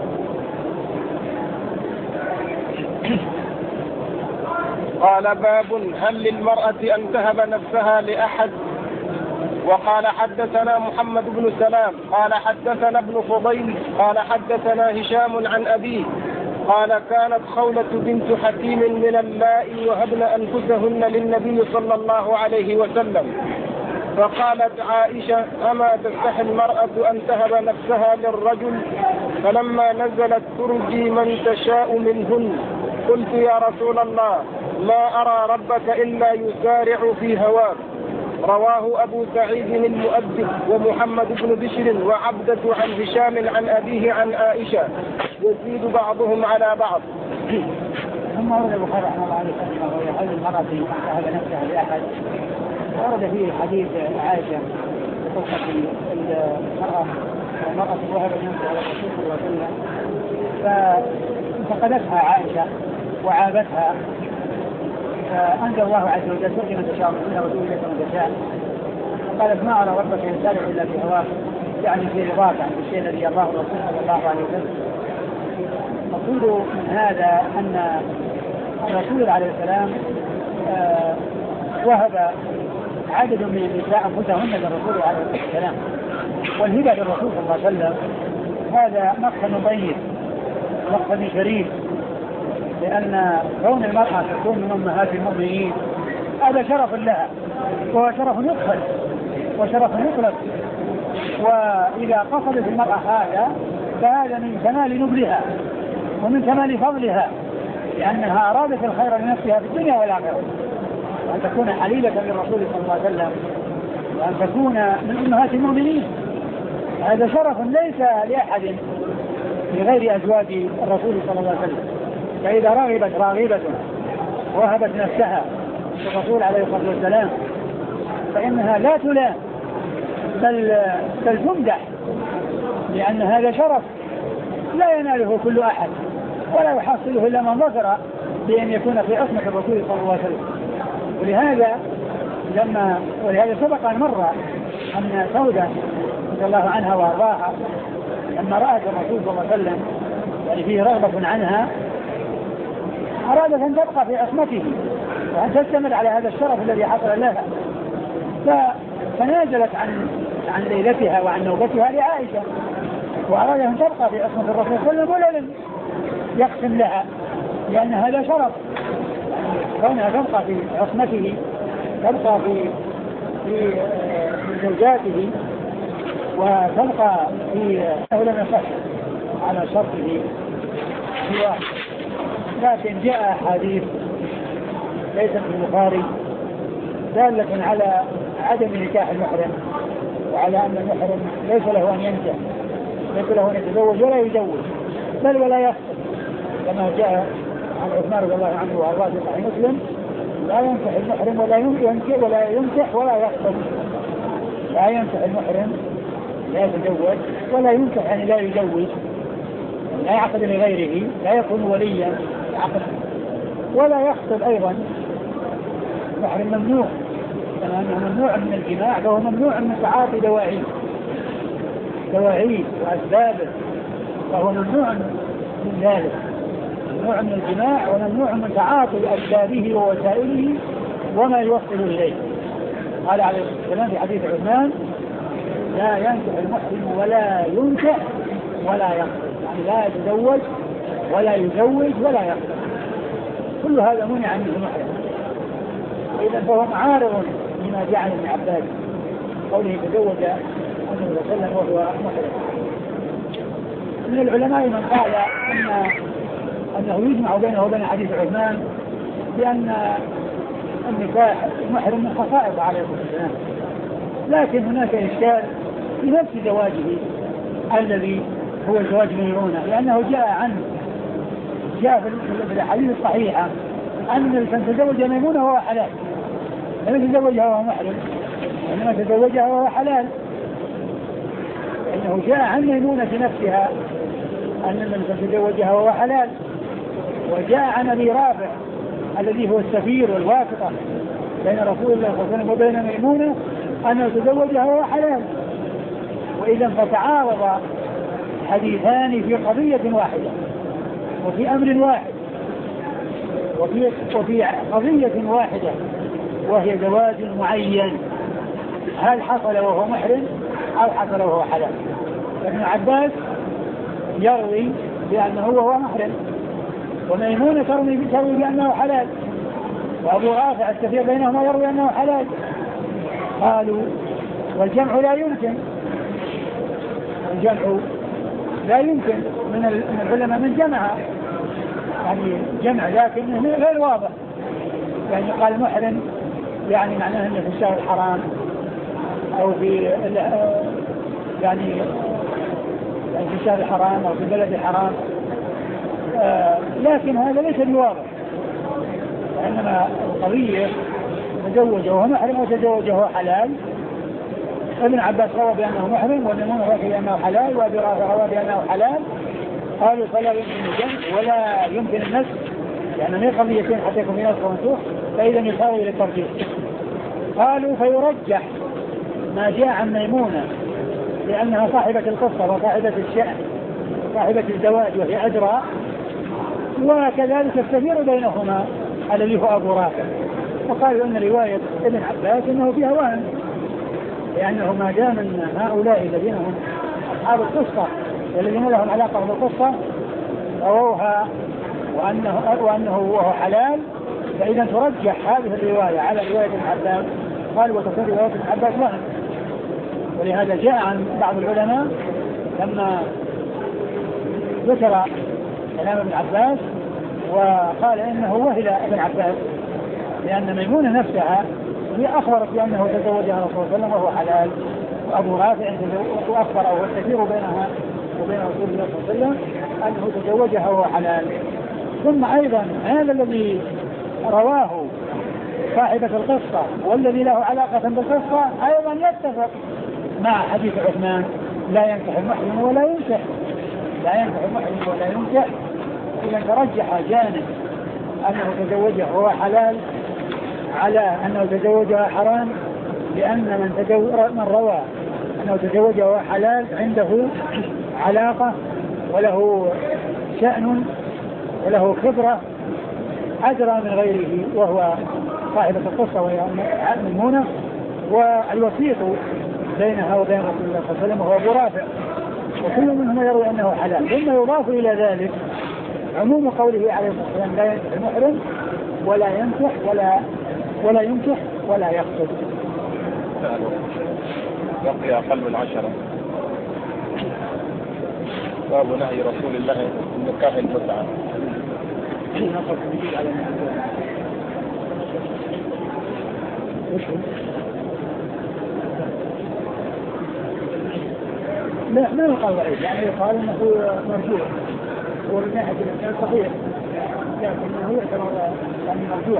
قال باب هل للمرأة أن تهب نفسها لأحد؟ وقال حدثنا محمد بن سلام قال حدثنا ابن فضيل قال حدثنا هشام عن أبيه قال كانت خولة بنت حكيم من اللائي وهبن أنفسهن للنبي صلى الله عليه وسلم، فقالت عائشة أما تستحي المرأة أن تهب نفسها للرجل؟ فلما نزلت ترجي من تشاء منهن قلت يا رسول الله ما أرى ربك إلا يسارع في هواك. رواه أبو سعيد المؤدب ومحمد بن بشر وعبدة عن هشام عن أبيه عن عائشة يزيد بعضهم على بعض. ثم ورد البخاري رحمه الله عليه وسلم هل المرأة تهب نفسها لأحد؟ ورد فيه حديث عائشة قصة المرأة المرأة وهبت نفسها للرسول صلى الله عليه وسلم فانتقدتها عائشة وعابتها، فأنزل الله عز وجل ترجي من تشاء منها وتؤوي إليك من تشاء، قالت ما أرى ربك يسارع إلا في هواك، يعني في رضاك عن الشيء الذي يرضاه الرسول صلى الله عليه وسلم. المقصود من هذا أن الرسول عليه السلام آه وهب عدد من النساء أنفسهن للرسول عليه السلام، والهبة للرسول صلى الله عليه وسلم هذا مقصد مبين مقصد شريف، لأن كون المرأة تكون من أمهات المؤمنين هذا شرف لها وهو شرف يدخل وشرف يطلق، وإذا قصدت المرأة هذا فهذا من كمال نبلها ومن كمال فضلها، لأنها أرادت الخير لنفسها في الدنيا والآخرة، وأن تكون حليلة للرسول صلى الله عليه وسلم وأن تكون من أمهات المؤمنين، هذا شرف ليس لأحد لغير أزواج الرسول صلى الله عليه وسلم. فإذا رغبت راغبة وهبت نفسها للرسول عليه الصلاة والسلام فإنها لا تلام بل بل تمدح، لأن هذا شرف لا يناله كل أحد ولا يحصله إلا من ظفر بأن يكون في عصمة الرسول صلى الله عليه وسلم. ولهذا لما ولهذا سبق أن مر أن سودة رضي الله عنها وأرضاها لما رأت الرسول صلى الله عليه وسلم يعني فيه رغبة عنها أرادت أن تبقى في عصمته وأن تستمر على هذا الشرف الذي حصل لها، فنازلت عن عن ليلتها وعن نوبتها لعائشة وأراد أن تبقى في عصمة الرسول صلى الله عليه وسلم ولم يقسم لها، لأن هذا شرف كونها تبقى في عصمته، تبقى في في زوجاته وتبقى في لم يصح على شرطه هو. لكن جاء حديث ليس في البخاري دالة على عدم نكاح المحرم وعلى أن المحرم ليس له أن ينكح، ليس له أن يتزوج ولا يزوج بل ولا يخطب، كما جاء عن عثمان رضي الله عنه وأرضاه في صحيح مسلم: لا ينكح المحرم ولا ينكح ولا ينكح ولا يخطب. لا ينكح المحرم لا يتزوج ولا ينكح يعني لا يزوج، لا يعقد لغيره، لا يكون وليا عقد، ولا يخطب أيضا. المحرم ممنوع، كما أنه ممنوع من الجماع فهو ممنوع من تعاطي دواعيه دواعيه وأسبابه، فهو ممنوع من ذلك، ممنوع من الجماع وممنوع من تعاطي أسبابه ووسائله وما يوصل إليه. قال عليه الصلاة والسلام في حديث عثمان: لا ينكح المحرم ولا ينكح ولا يخطب، يعني لا يتزوج ولا يزوج ولا يخطب، كل هذا منع منه المحرم. وإذا فهو معارض لما جاء عن ابن عباس قوله تزوج النبي صلى الله عليه وسلم وهو محرم. من العلماء من قال أن أنه يجمع بينه وبين حديث عثمان بأن النكاح المحرم من خصائص عليه الصلاة والسلام، لكن هناك إشكال في نفس زواجه الذي هو زواج ميمونة، لأنه جاء عنه جاء في الحديث الصحيحة أن من تزوج ميمونة وهو حلال، لم يتزوجها وهو محرم، وإنما تزوجها وهو حلال، لأنه جاء عن ميمونة نفسها أن من تزوجها وهو حلال، وجاء عن أبي رافع الذي هو السفير والواسطة بين رسول الله صلى الله عليه وسلم وبين ميمونة أنه تزوجها وهو حلال. وإذا فتعارض حديثان في قضية واحدة وفي أمر واحد وفي, وفي قضية واحدة وهي زواج معين، هل حصل وهو محرم أو حصل وهو حلال؟ ابن عباس يروي بأنه هو محرم، وميمونة تروي بأنه حلال، وأبو رافع السفير بينهما يروي أنه حلال. قالوا والجمع لا يمكن، الجمع لا يمكن من العلماء من جمع يعني جمع لكن غير واضح، يعني قال محرم يعني معناه أنه في الشهر الحرام أو في يعني يعني في الشهر الحرام أو في البلد الحرام، آه لكن هذا ليس بواضح، وإنما القضية تزوج وهو محرم وتزوج وهو حلال. ابن عباس روى بأنه محرم وميمونة روى بأنه حلال وأبي رافع روى بأنه حلال. قالوا فلا يمكن الجمع ولا يمكن النسخ، لأن يعني من قضيتين حتى يكون في نسخ ومنسوخ، فإذا يساوي للترجيح. قالوا فيرجح ما جاء عن ميمونة لأنها صاحبة القصة وصاحبة الشأن صاحبة الزواج وهي أدرى، وكذلك السفير بينهما الذي هو أبو رافع. وقالوا أن رواية ابن عباس أنه فيها وهم، لأنه ما دام من هؤلاء الذين هم أصحاب القصة والذين لهم علاقة بالقصة رووها وأنه, وأنه هو حلال، فإذا ترجح هذه الرواية على رواية ابن عباس. قال وتصير رواية ابن عباس وهم. ولهذا جاء عن بعض العلماء لما ذكر كلام ابن عباس وقال إنه وهل ابن عباس، لأن ميمونة نفسها هي أخبرت بأنه تزوجها رسول الله صلى الله عليه وسلم وهو حلال، وأبو رافع أخبر أو الكثير بينها وبين رسول الله صلى الله عليه وسلم أنه تزوجها وهو حلال. ثم أيضا هذا الذي رواه صاحبة القصة والذي له علاقة بالقصة أيضا يتفق مع حديث عثمان لا ينكح المحرم ولا ينكح لا ينكح المحرم ولا ينكح. إذا ترجح جانب أنه تزوجه هو حلال على أنه تزوجها حرام، لأن من تزوج من روى أنه تزوجه حلال عنده علاقة وله شأن وله خبرة أدرى من غيره، وهو صاحبة القصة وهي ميمونة، والوسيط بينها وبين رسول الله صلى الله عليه وسلم وهو أبو رافع، وكل منهم يروي أنه حلال. ثم يضاف إلى ذلك عموم قوله عليه الصلاة والسلام لا ينكح المحرم ولا ينكح ولا ولا ينكح ولا يقصد. بقي أقل من عشرة. باب نهي رسول الله عن نكاح المتعة. لا ما يقال ضعيف، يعني يقال انه مرجوح، ومن ناحيه الانسان صحيح لكنه يعتبر يعني مرجوح.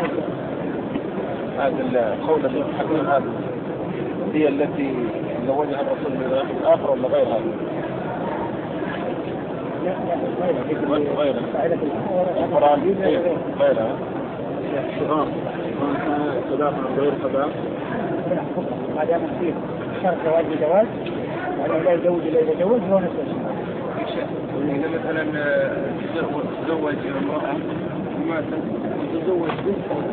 هذا القول الذي تحكم هذا هي التي زوجها الرسول من الآخر ولا غيرها؟ لا لا غيرها القرآن غيرها شرام صداقة غير صداقة ما دام فيه شرط زواج بجواز يعني لا يزوج إلا إذا جوز هو نفس الشيء. إذا مثلا تزوج امرأة وماتت وتزوج بنت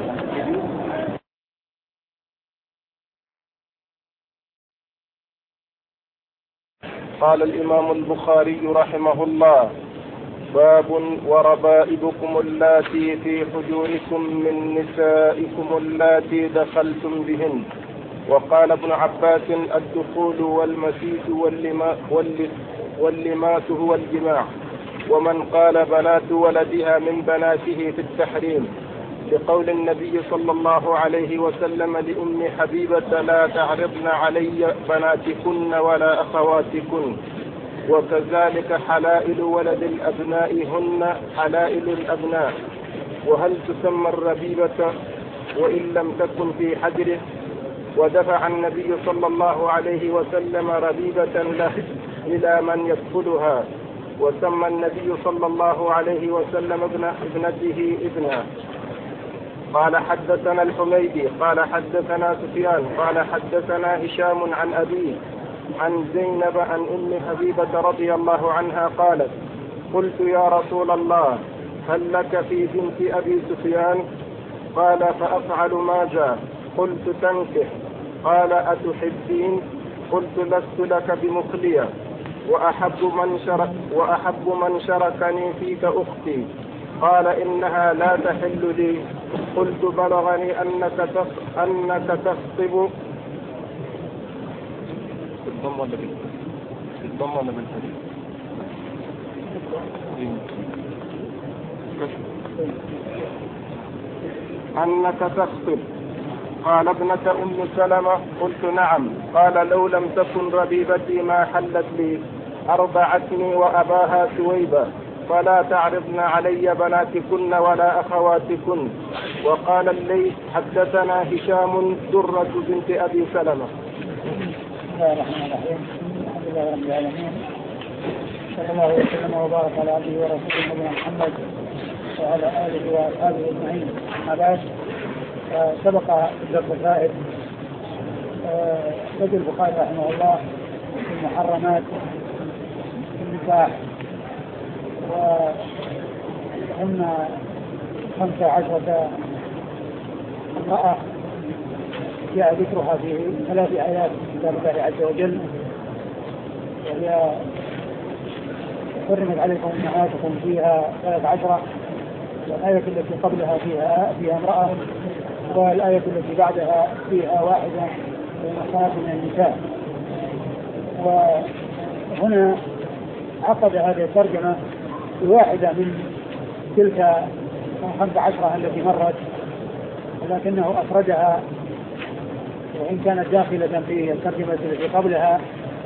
قال الإمام البخاري رحمه الله: باب وربائبكم اللاتي في حجوركم من نسائكم اللاتي دخلتم بهن. وقال ابن عباس: الدخول والمسيس واللماس هو الجماع. ومن قال بنات ولدها من بناته في التحريم، لقول النبي صلى الله عليه وسلم لأم حبيبة: لا تعرضن علي بناتكن ولا أخواتكن. وكذلك حلائل ولد الأبناء هن حلائل الأبناء. وهل تسمى الربيبة وإن لم تكن في حجره؟ ودفع النبي صلى الله عليه وسلم ربيبة له إلى من يدخلها، وسمى النبي صلى الله عليه وسلم ابن ابنته ابنها. قال حدثنا الحميدي قال حدثنا سفيان قال حدثنا هشام عن أبيه عن زينب عن أم حبيبة رضي الله عنها قالت: قلت يا رسول الله هل لك في بنت أبي سفيان؟ قال: فأفعل ماذا؟ قلت: تنكح. قال: أتحبين؟ قلت: لست لك بمخلية، وأحب من شرك وأحب من شركني فيك أختي. قال: إنها لا تحل لي. قلت: بلغني أنك أنك تخطب بالضم ولا بالضم ولا بالفتح؟ أنك تخطب. قال: ابنة أم سلمة. قلت: نعم. قال: لو لم تكن ربيبتي ما حلت لي، أرضعتني وأباها سويبة، فلا تعرضن علي بناتكن ولا أخواتكن. وقال الليث: حدثنا هشام درة بنت أبي سلمة. بسم الله الرحمن الرحيم. الحمد لله رب العالمين، صلى الله وسلم وبارك على عبده ورسوله نبينا محمد وعلى آله وأصحابه أجمعين. أما بعد، سبق في الدرس الفائت بدء البخاري رحمه الله في المحرمات في النكاح، وهم خمسة عشرة امرأة جاء ذكرها في ثلاث آيات في كتاب الله عز وجل، وهي حرمت عليكم أمهاتكم فيها ثلاث عشرة، والآية التي قبلها فيها فيها امرأة، والآية التي بعدها فيها واحدة ومخاف من النساء. وهنا عقد هذه الترجمة بواحدة من تلك الخمس عشرة التي مرت، ولكنه أخرجها وإن كانت داخلة في الترجمة التي قبلها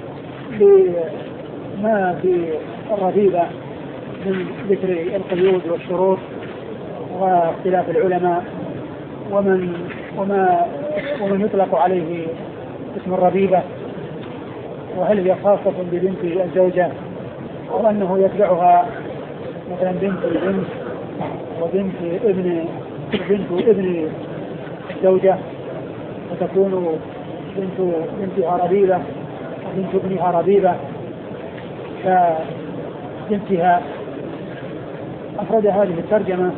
لما في الرذيلة من ذكر القيود والشروط واختلاف العلماء ومن وما ومن يطلق عليه اسم الربيبة وهل هي خاصة ببنت الزوجة أو أنه يتبعها مثلا بنت البنت وبنت ابن بنت ابن الزوجة وتكون بنت بنتها ربيبة وبنت ابنها ربيبة فبنتها. أفرد هذه الترجمة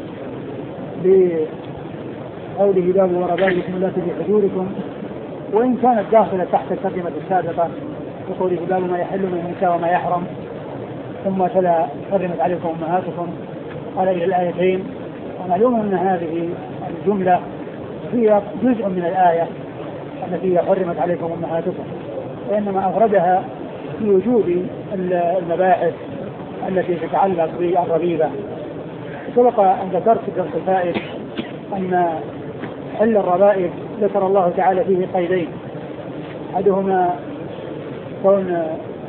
بقوله باب وربائبكم اللاتي في حجوركم، وإن كانت داخلة تحت الترجمة السابقة بقوله باب ما يحل من النساء وما يحرم، ثم تلا حرمت عليكم أمهاتكم قال إلى الآيتين. ومعلوم أن هذه الجملة هي جزء من الآية التي حرمت عليكم أمهاتكم، وإنما أفردها في وجود المباحث التي تتعلق بالربيبة. سبق أن ذكرت في الدرس الفائت أن حل الربائب ذكر الله تعالى فيه قيدين، أحدهما كون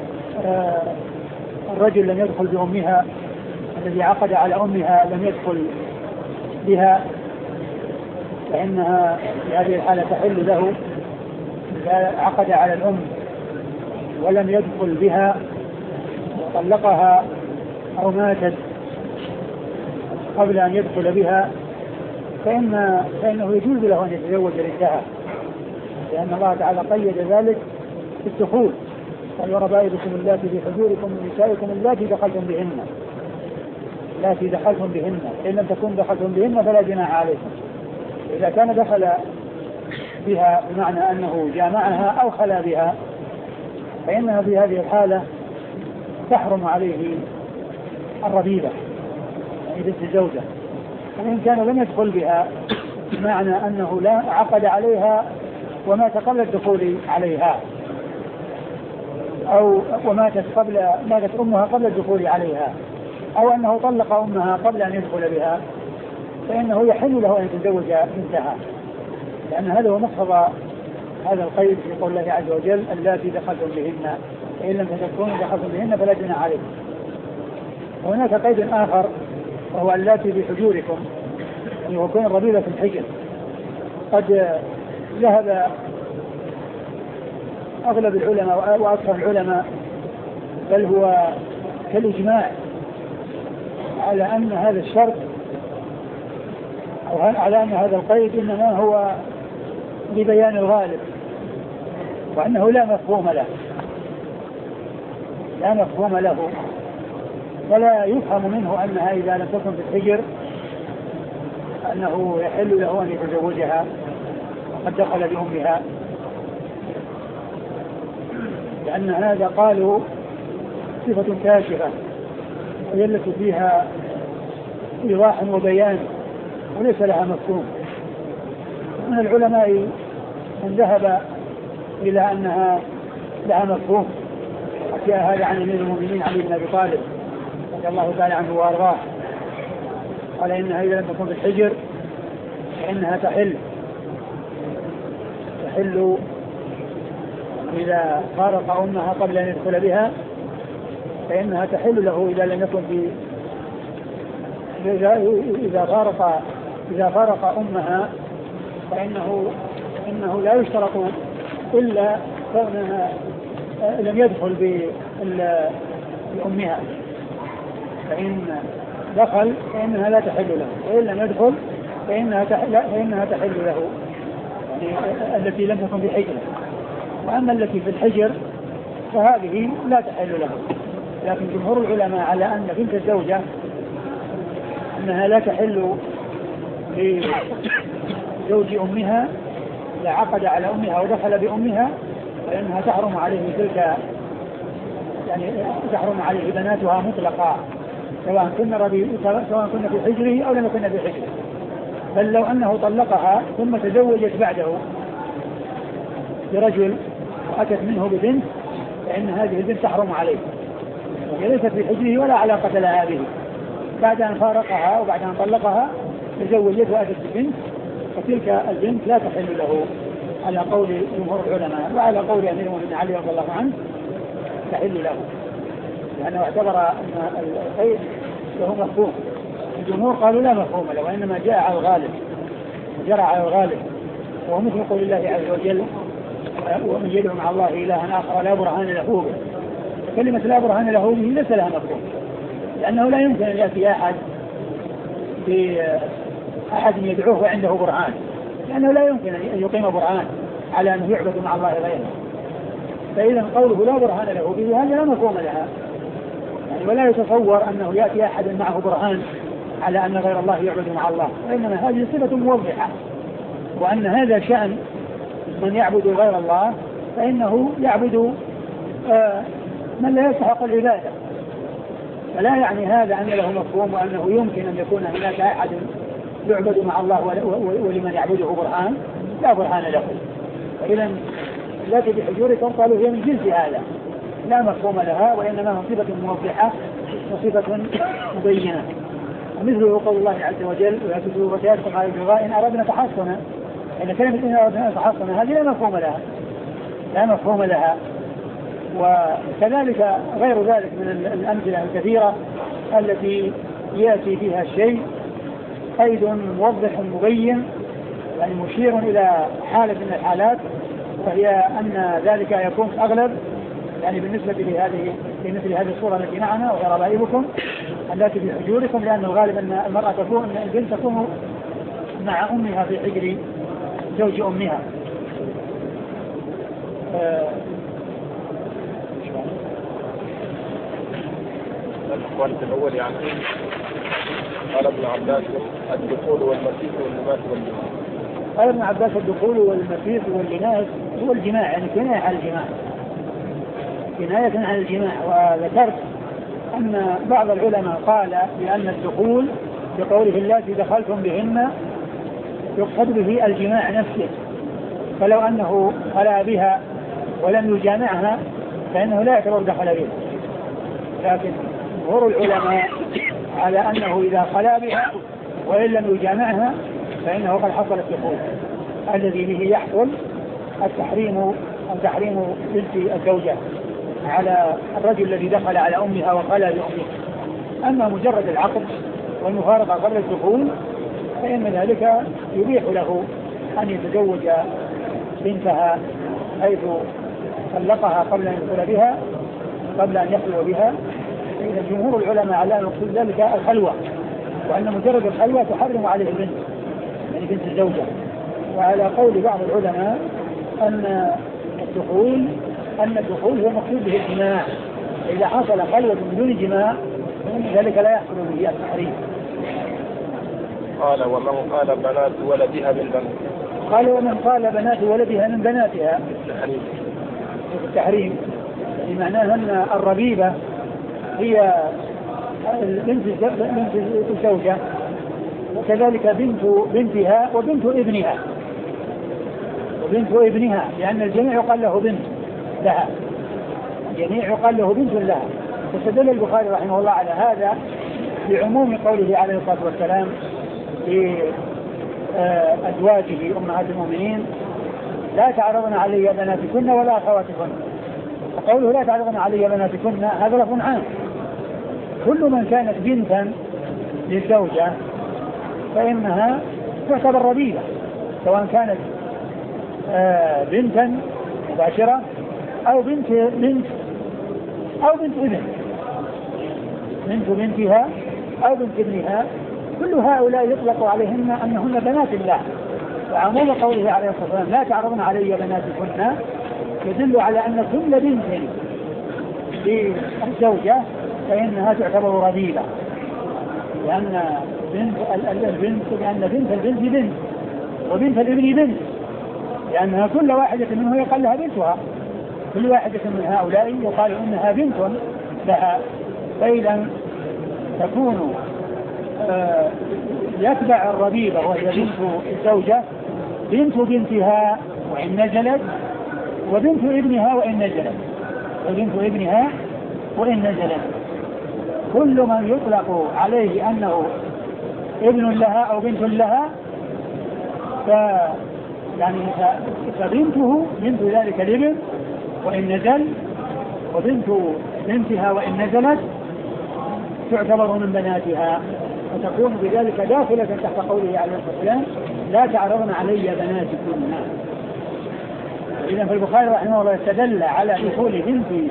الرجل لم يدخل بأمها، الذي عقد على أمها لم يدخل بها، فإنها في هذه الحالة تحل له. إذا عقد على الأم ولم يدخل بها وطلقها أو ماتت قبل أن يدخل بها فإن فإنه يجوز له أن يتزوج رجلها، لأن الله تعالى قيد ذلك في الدخول، قال وربائبكم اللاتي في حجوركم من نسائكم اللاتي دخلتم بهن اللاتي دخلتم بهن إن لم تكن دخلتم بهن فلا جناح عليكم. إذا كان دخل بها بمعنى أنه جامعها أو خلا بها فإنها في هذه الحالة تحرم عليه الربيبة يعني بنت الزوجة. وإن كان لم يدخل بها بمعنى أنه لا عقد عليها ومات قبل الدخول عليها، أو وماتت قبل ماتت أمها قبل الدخول عليها، أو أنه طلق أمها قبل أن يدخل بها، فإنه يحل له أن يتزوج بنتها، لأن هذا هو مقتضى هذا القيد في قول الله عز وجل اللاتي دخلتم بهن فإن لم تكونوا دخلتم بهن فلا جناح عليكم. وهناك قيد آخر وهو اللاتي بحجوركم، يعني يكون الربيبة في الحجر. قد ذهب أغلب العلماء وأكثر العلماء بل هو كالإجماع على أن هذا الشرط أو على أن هذا القيد إنما هو لبيان الغالب، وأنه لا مفهوم له لا مفهوم له ولا يفهم منه أنها إذا لم تكن في الحجر أنه يحل له أن يتزوجها وقد دخل بأمها، لأن هذا قالوا صفة كاشفة ويلت فيها إيضاح وبيان وليس لها مفهوم. من العلماء من ذهب إلى أنها لها مفهوم، حكى هذا عن أمير المؤمنين علي بن أبي طالب رضي الله تعالى عنه وأرضاه، قال إنها إذا لم تكن في الحجر فإنها تحل تحل إذا فارق أمها قبل أن يدخل بها، فإنها تحل له إذا لم يكن في إذا فارق إذا فارق أمها، فإنه إنه لا يشترط إلا كونها لم يدخل بأمها، فإن دخل فإنها لا تحل له، وإن لم يدخل فإنها تحل, فإنها تحل له يعني التي لم تكن بحجر. وأما التي في الحجر فهذه لا تحل له. لكن جمهور العلماء على أن بنت الزوجة أنها لا تحل لزوج أمها إذا عقد على أمها ودخل بأمها، فإنها تحرم عليه تلك يعني تحرم عليه بناتها مطلقا سواء كن ربي سواء كن في حجره أو لم يكن في حجره. بل لو أنه طلقها ثم تزوجت بعده برجل وأتت منه ببنت فإن هذه البنت تحرم عليه، وهي ليست في حجره ولا علاقة لها به. بعد أن فارقها وبعد أن طلقها تزوجت وأتت ببنت، فتلك البنت لا تحل له على قول جمهور العلماء، وعلى قول أمير المؤمنين علي رضي الله عنه تحل له، لأنه اعتبر أن القيد له مفهوم. الجمهور قالوا لا مفهوم له، وإنما جاء على الغالب وجرى على الغالب، وهو مثل قول الله عز وجل ومن يدعو مع الله إلها آخر لا برهان له به. كلمة لا برهان له به ليس لها مفهوم، لأنه لا يمكن أن يأتي أحد بأحد يدعوه وعنده برهان، لأنه لا يمكن أن يقيم برهان على أنه يعبد مع الله غيره. فإذا قوله لا برهان له به هذا لا مفهوم لها، يعني ولا يتصور أنه يأتي أحد معه برهان على أن غير الله يعبد مع الله، وإنما هذه صفة موضحة، وأن هذا شأن من يعبد غير الله فإنه يعبد آه من لا يستحق العبادة. فلا يعني هذا أن له مفهوم وأنه يمكن أن يكون هناك أحد يعبد مع الله ولمن يعبده برهان، لا برهان له. فإذا التي بحجوركم قالوا هي من جنس هذا، لا مفهوم لها، وإنما هي صفة موضحة وصفة مبينة. ومثله قول الله عز وجل ولا تزوروا فتياتكم على البغاء إن أردنا تحصنا، إن كلمة إن أردنا تحصنا هذه لا مفهوم لها، لا مفهوم لها. وكذلك غير ذلك من الأمثلة الكثيرة التي يأتي فيها الشيء قيد موضح مبين، يعني مشير إلى حالة من الحالات، وهي أن ذلك يكون أغلب يعني بالنسبة لهذه لمثل هذه الصورة التي معنا وهي ربائبكم التي في حجوركم، لأن الغالب أن المرأة تكون أن البنت تكون مع أمها في حجر زوج أمها. آه الأخوان الأول يعني قال ابن عباس الدخول والمسيح واللماس والجماع. قال ابن عباس الدخول والمسيح واللماس هو الجماع، يعني كناية على الجماع، كناية على الجماع. وذكرت أن بعض العلماء قال بأن الدخول بقوله اللاتي دخلتم بهن يقصد به الجماع نفسه، فلو أنه خلا بها ولم يجامعها فإنه لا يعتبر دخل بها. لكن جمهور العلماء على أنه إذا خلا بها وإن لم يجامعها فإنه قد حصل الدخول الذي به يحصل التحريم التحريم بنت الزوجة على الرجل الذي دخل على أمها وخلا بأمها. أما مجرد العقد والمفارقة قبل الدخول فإن ذلك يبيح له أن يتزوج بنتها حيث طلقها قبل أن يدخل بها قبل أن يخلو بها. إذا جمهور العلماء على أن يقصد ذلك الخلوة، وأن مجرد الخلوة تحرم عليه البنت يعني بنت الزوجة. وعلى قول بعض العلماء أن الدخول أن الدخول هو مقصود به الجماع، إذا حصل خلوة من دون جماع فإن ذلك لا يحصل به التحريم. قال ومن قال بنات ولدها من بنات قال ومن قال بنات ولدها من بناتها التحريم التحريم بمعناه أن الربيبة هي بنت الزوجة، وكذلك بنت بنتها وبنت ابنها وبنت ابنها، لأن الجميع يقال له بنت لها، الجميع يقال له بنت لها. واستدل البخاري رحمه الله على هذا بعموم قوله عليه الصلاة والسلام لأزواجه أمهات المؤمنين لا تعرضن علي بناتكن ولا أخواتكن. وقوله لا تعرضن علي بناتكن هذا لفظ عام، كل من كانت بنتا للزوجة فإنها تعتبر ربيبة، سواء كانت آه بنتا مباشرة أو بنت بنت أو بنت ابن بنت بنتها أو بنت ابنها، كل هؤلاء يطلق عليهن أنهن بنات الله. وعموم قوله عليه الصلاة والسلام لا تعرضن علي بناتكن يدل على أن كل بنت للزوجة فإنها تعتبر ربيبة، لأن بنت البنت لأن بنت البنت بنت وبنت الابن بنت، لأنها كل واحدة منه يقال لها بنتها، كل واحدة من هؤلاء يقال إنها بنت لها. فإذا تكون آه يتبع الربيبة وهي بنت الزوجة بنت بنتها وإن نزلت، وبنت ابنها وإن نزلت، وبنت ابنها وإن نزلت. كل من يطلق عليه أنه ابن لها أو بنت لها ف يعني فبنته بنت ذلك الابن وإن نزل، وبنت بنتها وإن نزلت تعتبر من بناتها، وتكون بذلك داخلة تحت قوله عليه الصلاة والسلام لا تعرضن علي بناتكن. إذا في البخاري رحمه الله استدل على دخول بنت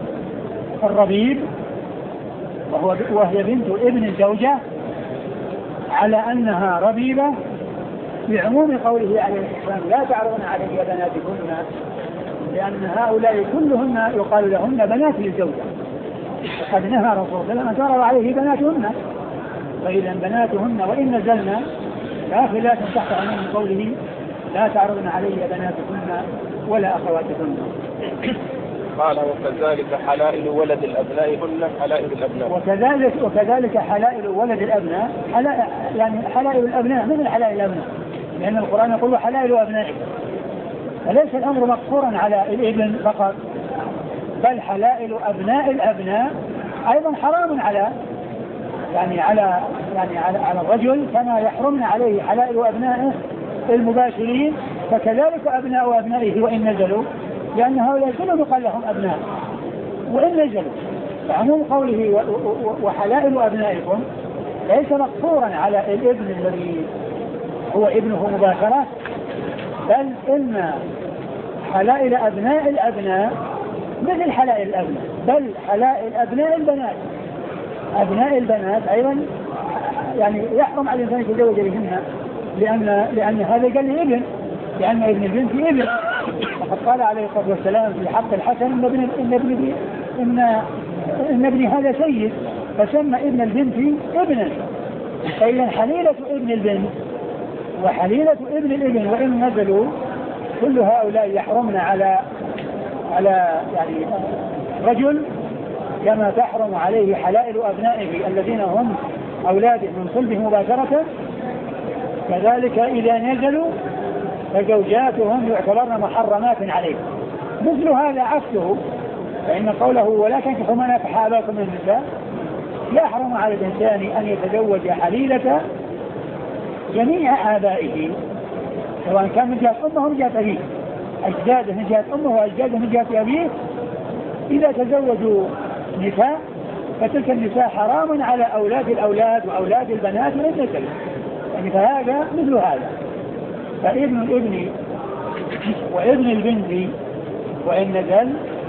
الربيب وهو وهي بنت ابن الزوجة على أنها ربيبة بعموم قوله عليه السلام لا تعرضن علي بناتكن، لأن هؤلاء كلهن يقال لهن بنات للزوجة، وقد نهى رسول الله صلى الله عليه وسلم أن تعرض عليه بناتهن، فإذا بناتهن وإن نزلن داخلات تحت عموم قوله لا تعرضن علي بناتكن ولا أخواتكن. قال وكذلك حلائل ولد الأبناء هن حلائل الأبناء. وكذلك وكذلك حلائل ولد الأبناء حلائل يعني حلائل الأبناء مثل حلائل الأبناء، لأن القرآن يقول حلائل أبنائكم، فليس الأمر مقصورا على الابن فقط، بل حلائل أبناء الأبناء أيضا حرام على يعني على يعني على, على الرجل كما يحرمن عليه حلائل أبنائه المباشرين، فكذلك أبناء أبنائه وإن نزلوا، لأن هؤلاء كلهم يقال لهم أبناء وإن نزلوا. فعموم قوله وحلائل أبنائكم ليس مقصورا على الابن الذي هو ابنه مباشرة، بل إن حلائل أبناء الأبناء مثل حلائل الأبناء، بل حلائل أبناء البنات أبناء البنات أيضا يعني يحرم على الإنسان يتزوج بهن، لأن لأن هذا قال لي ابن، لأن ابن البنت ابن، وقد قال عليه الصلاة والسلام في حق الحسن إن ابن إن ابن إن إن ابني هذا سيد، فسمى ابن البنت ابنا. فإذا حليلة ابن البنت وحليلة ابن الابن وإن نزلوا كل هؤلاء يحرمن على على يعني رجل كما تحرم عليه حلائل أبنائه الذين هم أولاده من صلبه مباشرة، كذلك إذا نزلوا فزوجاتهم يعتبرن محرمات عليه. مثل هذا عكسه، فإن قوله ولا تنكحوا ما نكح آباؤكم من النساء يحرم على الإنسان أن يتزوج حليلة جميع آبائه سواء كان من جهة أمه من جهة أبيه، أجداده من جهة أمه وأجداده من جهة أبيه. إذا تزوجوا نساء فتلك النساء حرام على أولاد الأولاد وأولاد البنات والنسل، يعني فهذا مثل هذا. فابن الابن وابن البنت وإن نزل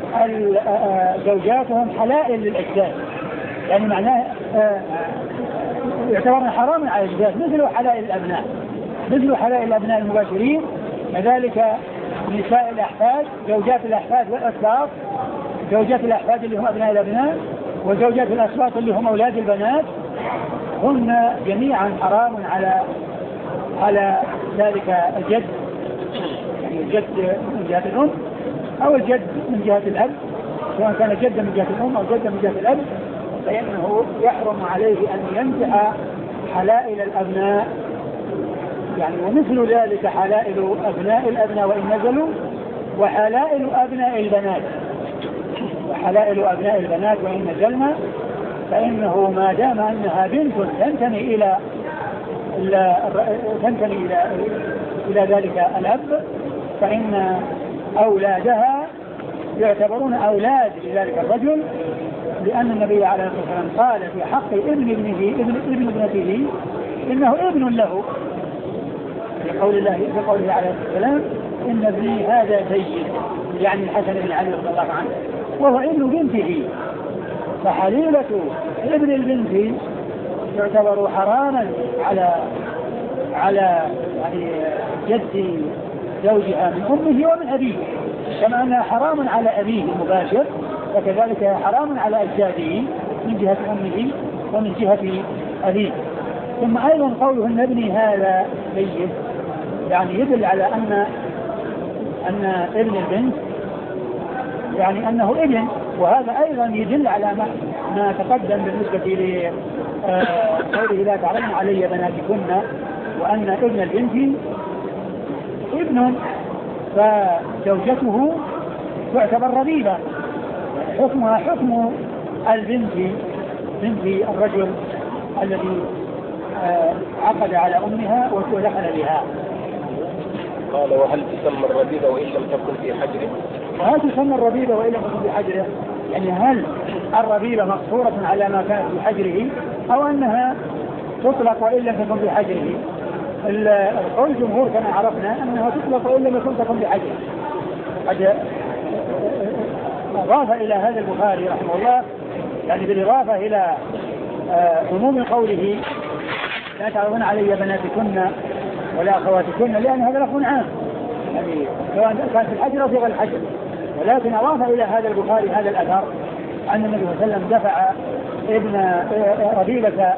زوجاتهم حلائل للأجداد، يعني معناه يعتبرن حراما على الأجداد مثل حلائل الأبناء مثل حلائل الأبناء المباشرين. كذلك نساء الأحفاد زوجات الأحفاد والأسباط، زوجات الأحفاد اللي هم أبناء الأبناء وزوجات الأسباط اللي هم أولاد البنات هن جميعا حرام على على ذلك الجد، يعني الجد من جهة الأم أو الجد من جهة الأب، سواء كان جدا من جهة الأم أو جدا من جهة الأب، فإنه يحرم عليه أن ينكح حلائل الأبناء، يعني ومثل ذلك حلائل أبناء الأبناء وإن نزلوا، وحلائل أبناء البنات وحلائل أبناء البنات وإن نزلنا، فإنه ما دام أنها بنت تنتمي إلى تنتمي إلى إلى ذلك الأب فإن أولادها يعتبرون أولاد لذلك الرجل، لأن النبي عليه الصلاة والسلام قال في حق ابن ابنه ابن ابن ابنته إنه ابن له، لقول الله لقوله عليه الصلاة والسلام إن ابني هذا سيد، يعني الحسن بن علي رضي الله عنه وهو ابن بنته. فحليلة ابن البنت يعتبر حراما على على يعني جد زوجها من أمه ومن أبيه، كما أنها حرام على أبيه المباشر، وكذلك حرام على أجداده من جهة أمه ومن جهة أبيه. ثم أيضا قوله أن ابني هذا سيد يعني يدل على أن أن ابن البنت يعني أنه ابن، وهذا أيضا يدل على ما, ما تقدم بالنسبة لقوله لا تعرضن علي بناتكن، وأن ابن البنت ابن فزوجته تعتبر ربيبة، حكمها حكم البنت بنت الرجل الذي عقد على أمها ودخل بها. قال وهل تسمى الربيبة وإن لم تكن في حجره؟ وهل تسمى الربيبة وإن لم تكن في حجره؟ يعني هل الربيبة مقصورة على ما كانت في حجره أو أنها تطلق وإن لم تكن في حجره؟ القول الجمهور كما عرفنا أنها تطلق وإن لم تكن في حجره، قد أضاف إلى هذا البخاري رحمه الله يعني بالإضافة إلى عموم قوله لا تعرضن علي بناتكن ولا أخواتكن، لأن هذا لفظ عام يعني سواء كان في الحجر أو في غير الحجر، ولكن أضاف إلى هذا البخاري هذا الأثر أن النبي صلى الله عليه وسلم دفع ابن ربيبة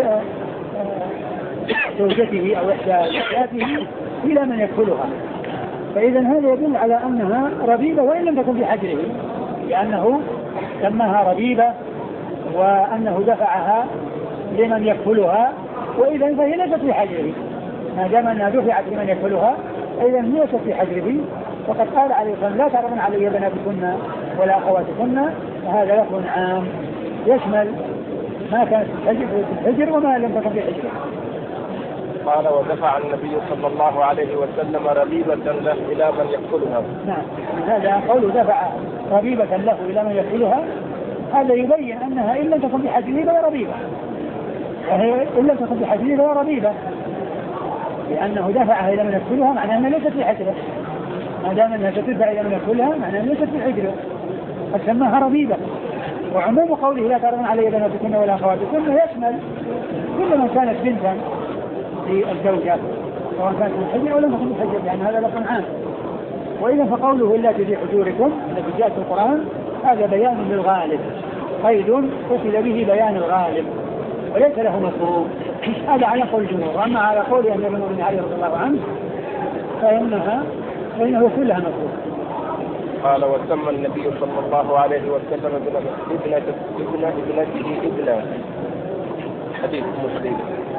زوجته أو إحدى زوجاته إلى من يكفلها، فإذا هذا يدل على أنها ربيبة وإن لم تكن في حجره، لأنه سماها ربيبة وأنه دفعها لمن يكفلها، وإذا فهي ليست في حجره ما دام أنها دفعت لمن يكفلها، إذا هي ليست في حجره. وقد قال عليه الصلاة والسلام لا تعرضن علي بناتكن ولا أخواتكن، وهذا لفظ عام يشمل ما كانت في الحجر وما لم تكن في حجر. قال ودفع النبي صلى الله عليه وسلم ربيبة له إلى من يأكلها. نعم، هذا قوله دفع ربيبة له إلى من يأكلها، هذا يبين أنها إن لم تكن في حجره فهي ربيبة، وهي إن لم تكن في حجره فهي ربيبة، لأنه دفعها إلى من يأكلها معناه أنها ليست في حجره، ما دام أنها تدفع إلى من يأكلها معناه أنها ليست في حجره، قد سماها ربيبة. وعموم قوله لا تعرضن علي بناتكن ولا أخواتكن يشمل كل من كانت بنتا للزوجة سواء كانت في الحجر أو لم تكن في الحجر، لأن هذا لفظ عام. وإذا فقوله اللاتي في حجوركم التي جاءت في القرآن هذا بيان للغالب، قيد قصد به بيان الغالب وليس له مفهوم، هذا على قول الجمهور. أما على قول أمير المؤمنين علي رضي الله عنه فإنها فإنه كلها مفهوم. قال وسمى النبي صلى الله عليه وسلم ابنة ابنة ابنته ابنة. حديث مسلم.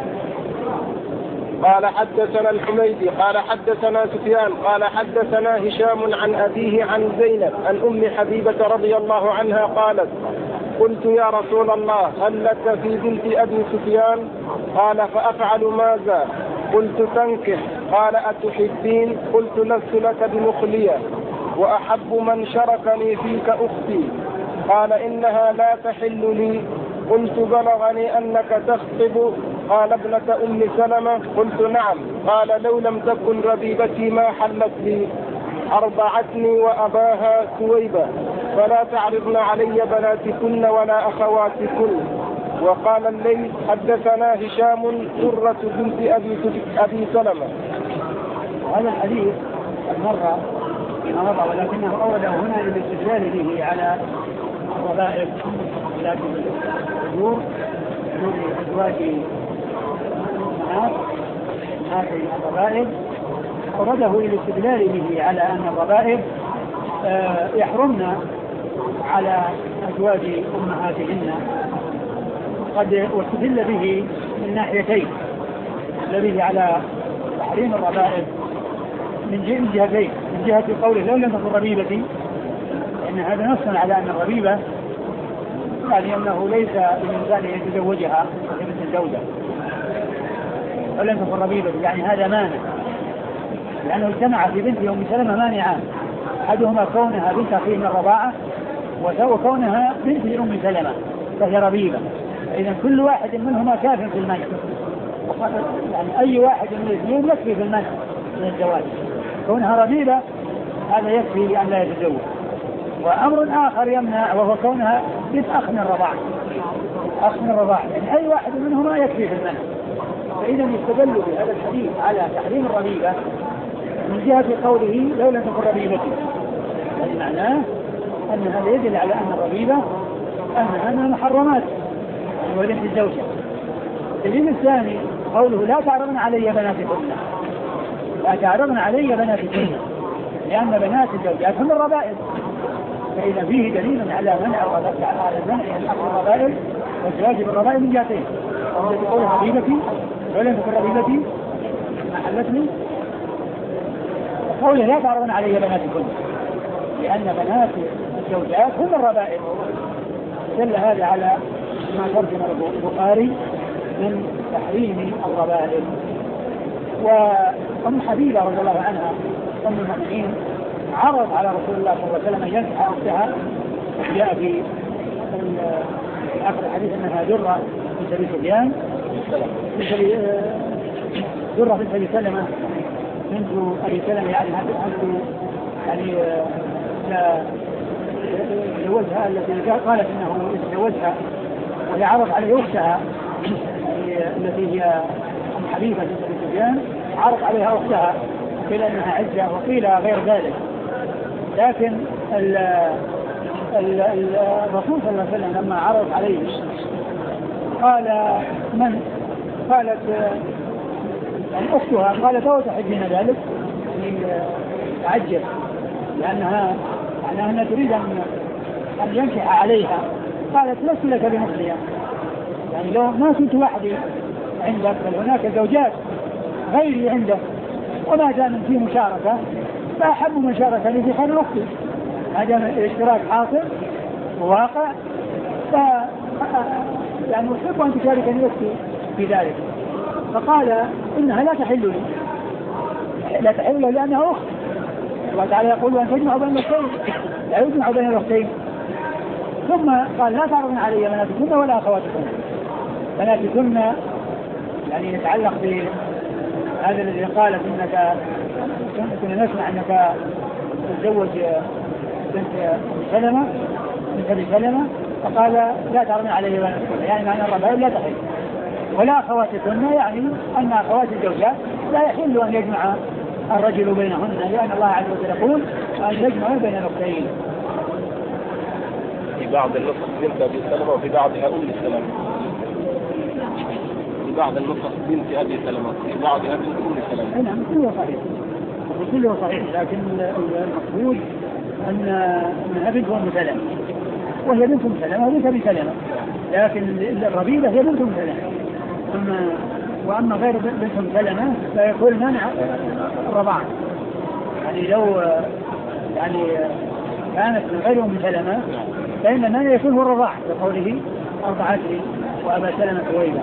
قال حدثنا الحميدي قال حدثنا سفيان قال حدثنا هشام عن أبيه عن زينب عن أم حبيبة رضي الله عنها قالت قلت يا رسول الله هل لك في بنت أبي سفيان؟ قال فأفعل ماذا؟ قلت تنكح. قال أتحبين؟ قلت لست لك بمخلية وأحب من شركني فيك أختي. قال إنها لا تحل لي. قلت بلغني أنك تخطب. قال ابنة أم سلمة. قلت نعم. قال لو لم تكن ربيبتي ما حلت لي. أرضعتني وأباها سويبة فلا تعرضن علي بناتكن ولا أخواتكن. وقال الليث حدثنا هشام سرة بنت أبي, أبي سلمة. هذا الحديث مرة مرة ولكنه أورده هنا للاستدلال به على الربائب التي تدور دون أزواج الأمهات هذه الربائب، أورده للاستدلال به على أن الربائب يحرمن على أزواج أمهاتهن، قد واستدل به من ناحيتين، الذي على تحريم الربائب من جهتين، من جهة قوله لو لم تكن ربيبتي، لأن هذا نص على أن الربيبة يعني أنه ليس بالإنسان يتزوجها كبنت الزوجة، لو لم تكن ربيبتي يعني هذا مانع، لأنه اجتمع في بنت أم سلمة مانعان، أحدهما كونها بنت أخيه من الرضاعة وكونها بنت أم سلمة فهي ربيبة، إذا كل واحد منهما كاف في المنع، يعني أي واحد من الاثنين يكفي في المنع من الزواج، كونها ربيبة هذا يكفي لأن لا يتزوج. وأمر آخر يمنع وهو كونها بنت أخ من الرضاعة، أخ من الرضاعة، يعني أي واحد منهما يكفي في المنع. فإذا يستدل بهذا الحديث على تحريم الربيبة من جهة قوله لو لم تكن ربيبتي، يعني معناه أن هذا يدل على أن الربيبة أنها من المحرمات ولد الزوجة. الدليل الثاني قوله لا تعرضن علي بناتكن، لا تعرضن علي بناتكن، لأن بنات الزوجات هم الربائب، فإذا فيه دليل على منع على منع الربائب والزواج بالربائب من جهتين، وهذا بقول ربيبتي ولم تكن ربيبتي ما حلتني، قوله لا تعرضن علي بناتكن لأن بنات الزوجات هم الربائب، دل هذا على ما ترجم البخاري من تحريم الربائب. وأم حبيبة رضي الله عنها أم المؤمنين عرض على رسول الله صلى الله عليه وسلم أن ينكح أختها، جاء في آخر الحديث أنها درة بنت أبي سفيان، درة بنت أبي سلمة بنت أبي سلمة يعني يعني لا يتزوجها التي قالت انه يتزوجها وهي عرض عليه اختها التي هي ام حبيبه بنت ابي سفيان، عرض عليها اختها قيل انها عزه وقيل غير ذلك. لكن ال ال الرسول صلى الله عليه وسلم لما عرض عليه قال من قالت يعني اختها قالت او تحبين ذلك تعجب لانها يعني انها تريد ان ان ينكح عليها. قالت لست لك بمخلية، يعني لو ما كنت وحدي عندك بل هناك زوجات غيري عندك وما دام في مشاركة فأحب من شاركني في خير أختي، ما دام الاشتراك حاصل وواقع ف يعني أحب أن تشاركني أختي في ذلك. فقال إنها لا تحل لي، لا تحل لي لأنها أخت، الله تعالى يقول أن تجمع بين الأختين، لا يجمع بين الأختين. ثم قال لا تعرضن علي بناتكن ولا أخواتكن. بناتكن يعني يتعلق بهذا الذي قالت إنك كنا نسمع أنك تتزوج بنت سلمة بنت أبي سلمة، فقال لا تعرضن علي بناتكن يعني معنى الربائل لا تحل، ولا أخواتكن يعني أن أخوات الزوجات لا يحل أن يجمع الرجل بينهن، لأن الله عز وجل يقول أن يجمع بين الأختين. في بعض النسخ بنت أبي سلمة وفي بعضها أم سلمة، في بعض النسخ بنت أبي سلمة في بعضها بنت أم سلمة. نعم كله صحيح، كله صحيح، لكن المقصود أن أنها بنت أم سلمة وهي بنت أم سلمة وبنت أبي سلمة، لكن الربيبة هي بنت أم سلمة. أما وأما غير بنت أم سلمة فيكون منع الرضاعة، يعني لو يعني كانت من غير أم سلمة فإن المانع يكون هو الرضاعة بقوله أرضعتني وأبا سلمة ثويبة.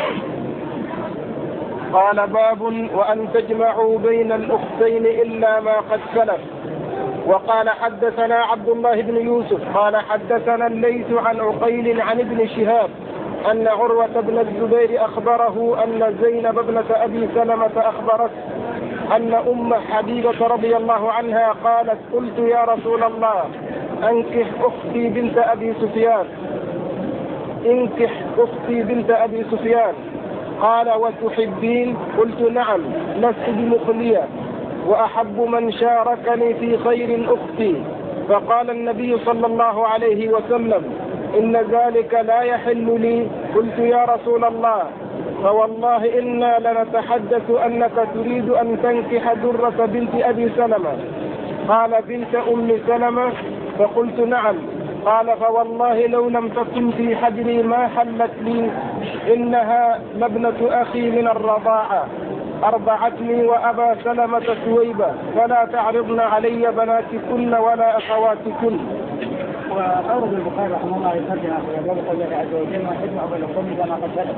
قال باب وأن تجمعوا بين الأختين إلا ما قد سلف. وقال حدثنا عبد الله بن يوسف قال حدثنا الليث عن عقيل عن ابن شهاب أن عروة بن الزبير أخبره أن زينب ابنة أبي سلمة أخبرت أن أم حبيبة رضي الله عنها قالت قلت يا رسول الله أنكح أختي بنت أبي سفيان انكح أختي بنت أبي سفيان قال وتحبين؟ قلت نعم لست بمخلية وأحب من شاركني في خير أختي. فقال النبي صلى الله عليه وسلم إن ذلك لا يحل لي. قلت يا رسول الله فوالله إنا لنتحدث أنك تريد أن تنكح درة بنت أبي سلمة. قال بنت أم سلمة؟ فقلت نعم. قال فوالله لو لم تكن في حجري ما حلت لي، إنها لابنة أخي من الرضاعة أرضعتني وأبا سلمة ثويبة، فلا تعرضن علي بناتكن ولا أخواتكن. وأورد البخاري رحمه الله يترجم في باب قول الله عز وجل وحجمع بالقوم كما قد سلف.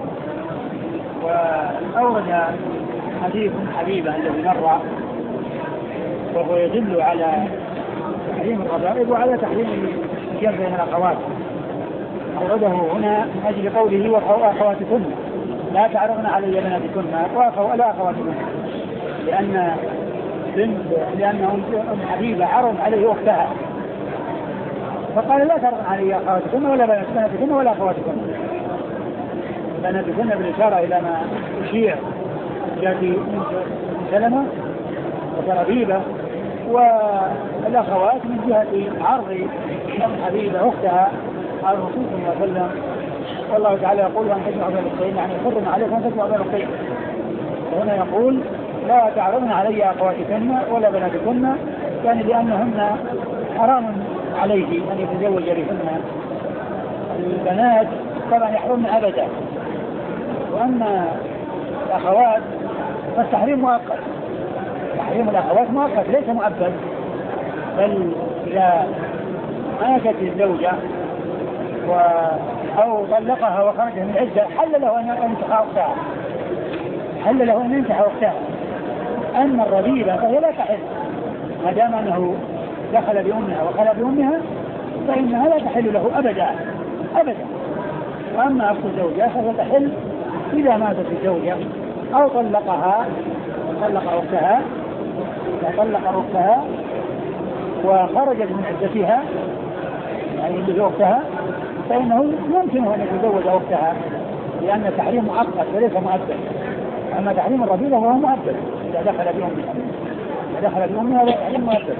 وأورد حديث حبيبة الذي مر وهو يدل على تحريم الربائب وعلى تحريم الجمع بين الأخوات. أورده هنا من أجل قوله وأخواتكن لا تعرضن علي بناتكن ولا أخواتكن، لأن بنت لأن أم حبيبة عرض عليه أختها فقال لا تعرضن علي أخواتكن ولا بناتكن ولا أخواتكن. بناتكن بالإشارة إلى ما يشيع جاتي سلمة وتربيبة، والأخوات من جهة عرض أم حبيبة أختها على الرسول صلى الله عليه وسلم. والله تعالى يقول أن تجمع بين الأختين يعني حرم عليك أن تجمع بين الأختين، وهنا يقول لا تعرضن علي أخواتكن ولا بناتكن يعني لأنهن حرام عليه أن يتزوج بهن. البنات طبعا يحرمن أبدا، وأما الأخوات فالتحريم مؤقت، تحريم الأخوات مؤقت ليس مؤبد، بل إذا ماتت الزوجة و أو طلقها وخرج من العدة حل له أن ينكح أختها، حل له أن ينكح أختها. أما الربيبة فهي لا تحل ما دام أنه دخل بأمها وخلى بأمها فإنها لا تحل له أبدا أبدا. وأما أخت الزوجة فهي تحل إذا ماتت الزوجة أو طلقها طلق أختها طلق أختها وخرجت من عدتها يعني من وقتها فإنه يمكنه أن يتزوج وقتها، لأن التحريم مؤقت وليس مؤبد. أما تحريم الرذيلة وهو مؤبد إذا دخل بأمها، إذا دخل بأمها هذا تحريم مؤبد.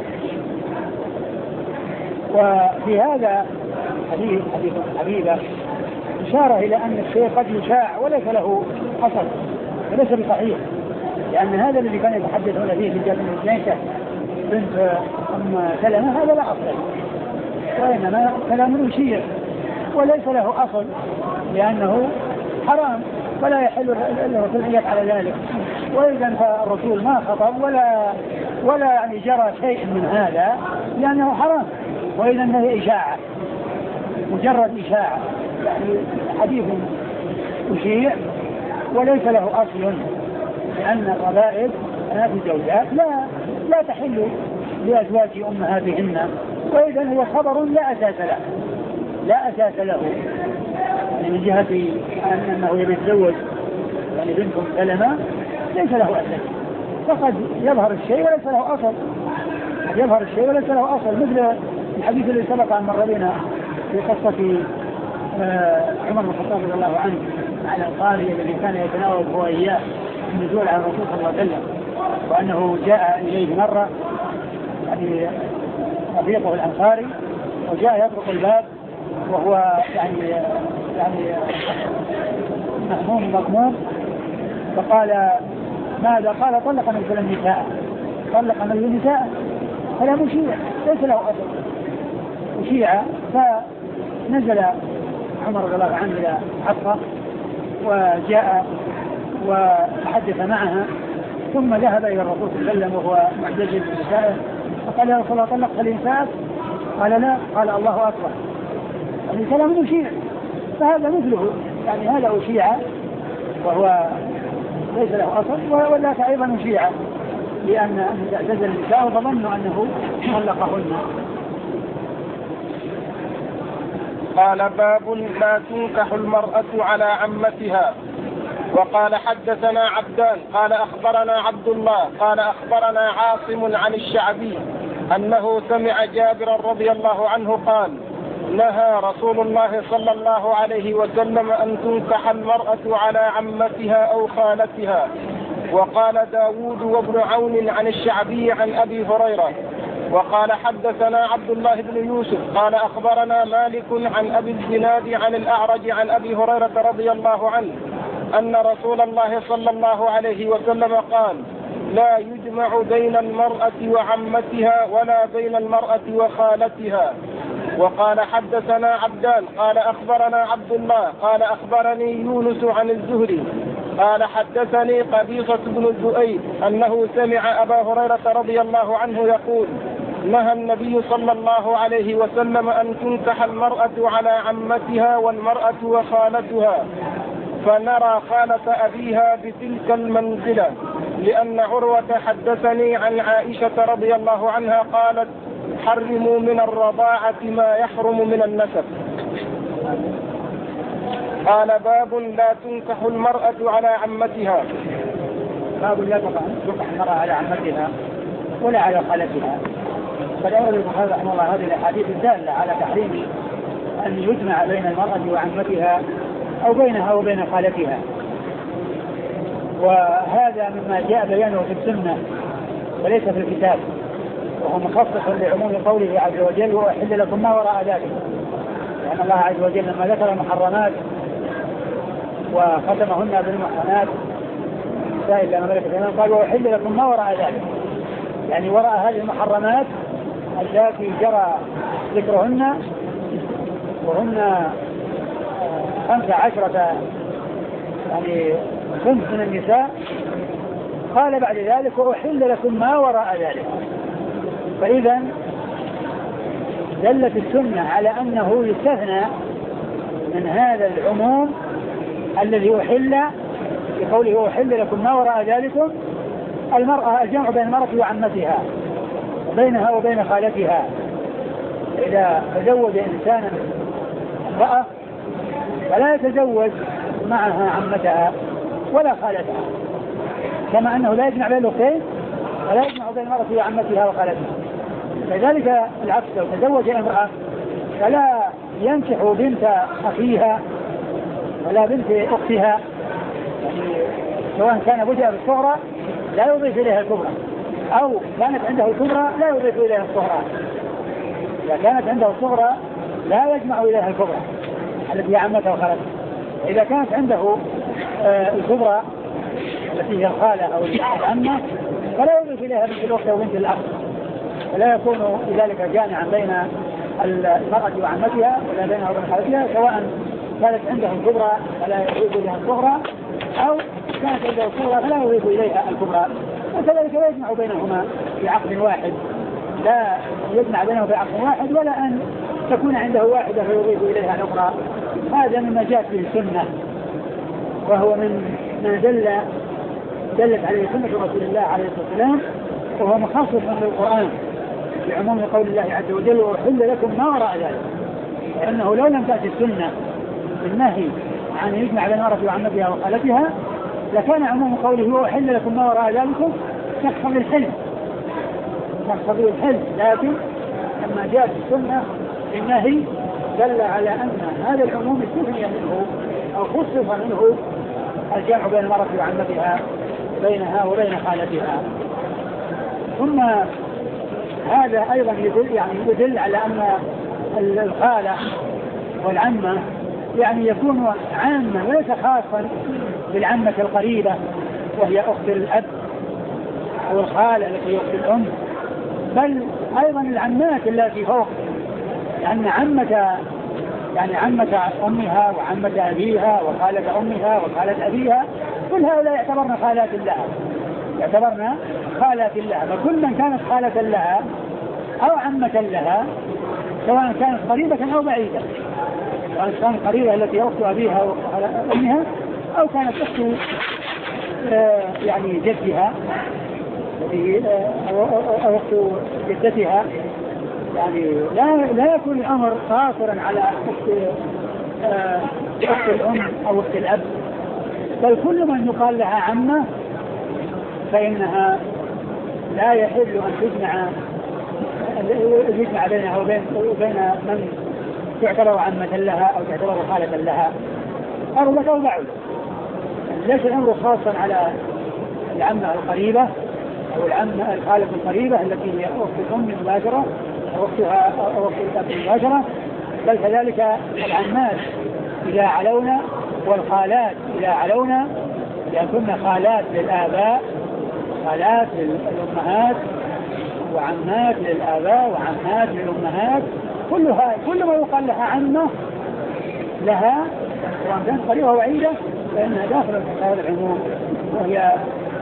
وفي هذا حديث حديث حبيبة إشارة إلى أن الشيء قد يشاع وليس له أصل وليس بصحيح، لأن هذا الذي كان يتحدثون فيه في جابر بن بنت أم سلمة هذا لا أصل، وإنما كلام يشيع وليس له أصل، لأنه حرام ولا يحل الرسول أن يفعل ذلك. وإذا فالرسول ما خطب ولا ولا يعني جرى شيء من هذا لأنه حرام، وإذا هي إشاعة مجرد إشاعة، يعني حديث يشيع وليس له أصل، لأن الربائب هذه الزوجات لا لا تحل لأزواج أمهاتهن، وإذا هو خبر لا أساس له لا أساس له يعني من جهة أنه يتزوج يعني بنت سلمة ليس له أساس، فقد يظهر الشيء وليس له أصل، يظهر الشيء وليس له أصل، مثل الحديث الذي سبق أن مر بنا في قصة عمر بن الخطاب رضي الله عنه على القارئ الذي كان يتناول هو إياه النزول على الرسول صلى الله عليه وسلم، وأنه جاء إليه مرة يعني رفيقه الأنصاري وجاء يطرق الباب وهو يعني يعني مهموم مغموم، فقال ماذا؟ قال طلق مثل النساء طلق مثل النساء فلا مشيع ليس له أصل مشيع. فنزل عمر رضي الله عنه إلى حفصة وجاء وتحدث معها، ثم ذهب إلى الرسول صلى الله عليه وسلم وهو معتزل بنسائه فقال يا رسول الله طلقت النساء؟ قال لا. قال الله أكبر، يعني كلام مشيع. فهذا مثله يعني هذا أشيع وهو ليس له أصل، وذاك أيضا مشيع لأن اعتزل النساء وظنوا أنه طلقهن. قال باب لا تنكح المرأة على عمتها. وقال حدثنا عبدان قال أخبرنا عبد الله قال أخبرنا عاصم عن الشعبي أنه سمع جابرا رضي الله عنه قال نهى رسول الله صلى الله عليه وسلم أن تنكح المرأة على عمتها أو خالتها. وقال داود وابن عون عن الشعبي عن أبي هريرة. وقال حدثنا عبد الله بن يوسف قال أخبرنا مالك عن أبي الزناد عن الأعرج عن أبي هريرة رضي الله عنه أن رسول الله صلى الله عليه وسلم قال لا يجمع بين المرأة وعمتها ولا بين المرأة وخالتها. وقال حدثنا عبدان قال أخبرنا عبد الله قال أخبرني يونس عن الزهري قال حدثني قبيصة بن الزؤيد أنه سمع أبا هريرة رضي الله عنه يقول نهى النبي صلى الله عليه وسلم أن تنكح المرأة على عمتها والمرأة وخالتها، فنرى خالة أبيها بتلك المنزلة، لأن عروة حدثني عن عائشة رضي الله عنها قالت حرموا من الرضاعة ما يحرم من النسب. قال باب لا تنكح المرأة على عمتها. باب لا تنكح المرأة على عمتها ولا على خالتها. قد أورد البخاري رحمه الله هذه الأحاديث الدالة على تحريم أن يجمع بين المرأة وعمتها أو بينها وبين خالتها، وهذا مما جاء بيانه في السنة وليس في الكتاب، وهو مخصص لعموم قوله عز وجل وأحل لكم ما وراء ذلك، لأن الله عز وجل لما ذكر المحرمات وختمهن بالمحرمات النساء إلا ما ملكت أيمانكم قال وأحل لكم ما وراء ذلك، يعني وراء هذه المحرمات التي جرى ذكرهن وهن خمسة عشرة يعني خمس من النساء، قال بعد ذلك وأحل لكم ما وراء ذلك. فإذا دلت السنة على أنه يستثنى من هذا العموم الذي أحل بقوله أحل لكم ما وراء ذلكم المرأة، الجمع بين المرأة وعمتها وبينها وبين خالتها. إذا تزوج إنسانا امرأة فلا يتزوج معها عمتها ولا خالتها، كما أنه لا يجمع بين الأختين ولا يجمع بين المرأة وعمتها وخالتها. كذلك العكس لو تزوج امرأة فلا ينكح بنت أخيها ولا بنت أختها، يعني سواء كان بدأ بالصغرى لا يضيف إليها الكبرى أو كانت عنده الكبرى لا يضيف إليها الصغرى. إذا كانت عنده الصغرى لا يجمع إليها الكبرى التي هي عمته وخالته. إذا كانت عنده آه الكبرى التي هي الخالة أو العمة فلا يضيف إليها بنت الأخت أو بنت الأخ، ولا يكون لذلك جامعا بين المرأة وعمتها ولا بينها وبين خالتها، سواء كانت عنده الكبرى فلا يضيف إليها الصغرى أو كانت عنده الصغرى فلا يضيف إليها الكبرى. وكذلك لا يجمع بينهما في عقد واحد، لا يجمع بينهما في عقد واحد ولا أن تكون عنده واحدة فيضيف إليها الأخرى. هذا مما جاءت به السنة، وهو من ما دل دلت عليه سنة رسول الله عليه الصلاة والسلام، وهو مخصص من القرآن بعموم قول الله عز وجل وأحل لكم ما وراء ذلك. لأنه لو لم تأتي السنة بالنهي عن يجمع بين المرأة وعمتها وخالتها لكان عموم قوله وأحل لكم ما وراء ذلك يقتضي الحلم يقتضي الحلم لكن لما جاءت السنة النهي دل على أن هذا العموم استثني منه أو خصص منه الجمع بين المرأة وعمتها بينها وبين خالتها. ثم هذا أيضا يدل, يعني يدل على أن الخالة والعمة يعني يكون عامة وليس خاصا بالعمة القريبة وهي أخت الأب أو الخالة التي هي أخت الأم، بل أيضا العمات التي فوق، لأن عمة يعني عمة أمها وعمة أبيها وخالة أمها وخالة أبيها كل هؤلاء يعتبرن خالات لها يعتبرن خالات لها فكل من كانت خالة لها أو عمة لها سواء كانت قريبة أو بعيدة، سواء كانت قريبة التي أخت أبيها وأمها أو كانت أخت آه يعني جدها أو أخت جدتها، يعني لا لا يكون الأمر قاصرا على أخت آه أخت الأم أو أخت الأب، بل كل من يقال لها عمة فإنها لا يحل أن تجمع يجمع بينها وبين وبين من تعتبر عمة لها أو تعتبر خالة لها قربت أو بعد. ليس الأمر خاصا على العمة القريبة أو العمة الخالة القريبة التي هي أخت الأم مباشرة أو أختها أو أخت الأب مباشرة، بل كذلك العمات إذا علونا والخالات إذا علونا يكون خالات للآباء خالات للأمهات وعمات للآباء وعمات للأمهات، كلها كل ما يقال لها عمة لها سواء كانت قريبة وبعيدة فإنها داخلة في هذا العموم، وهي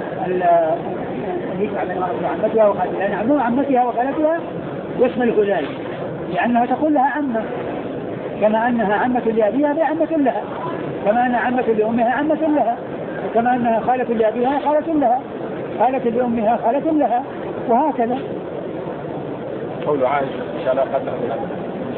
يجمع بين المرأة وعمتها وخالتها، لأن عموم عمتها وخالتها يشمل ذلك، لأنها تقول لها عمة كما أنها عمة لأبيها بعمة لها، كما أنها عمة لأمها عمة لها، وكما أنها خالة لأبيها خالة لها، خالة لأمها خالة لها، وهكذا. قول عائشة إن شاء الله قدر من هذا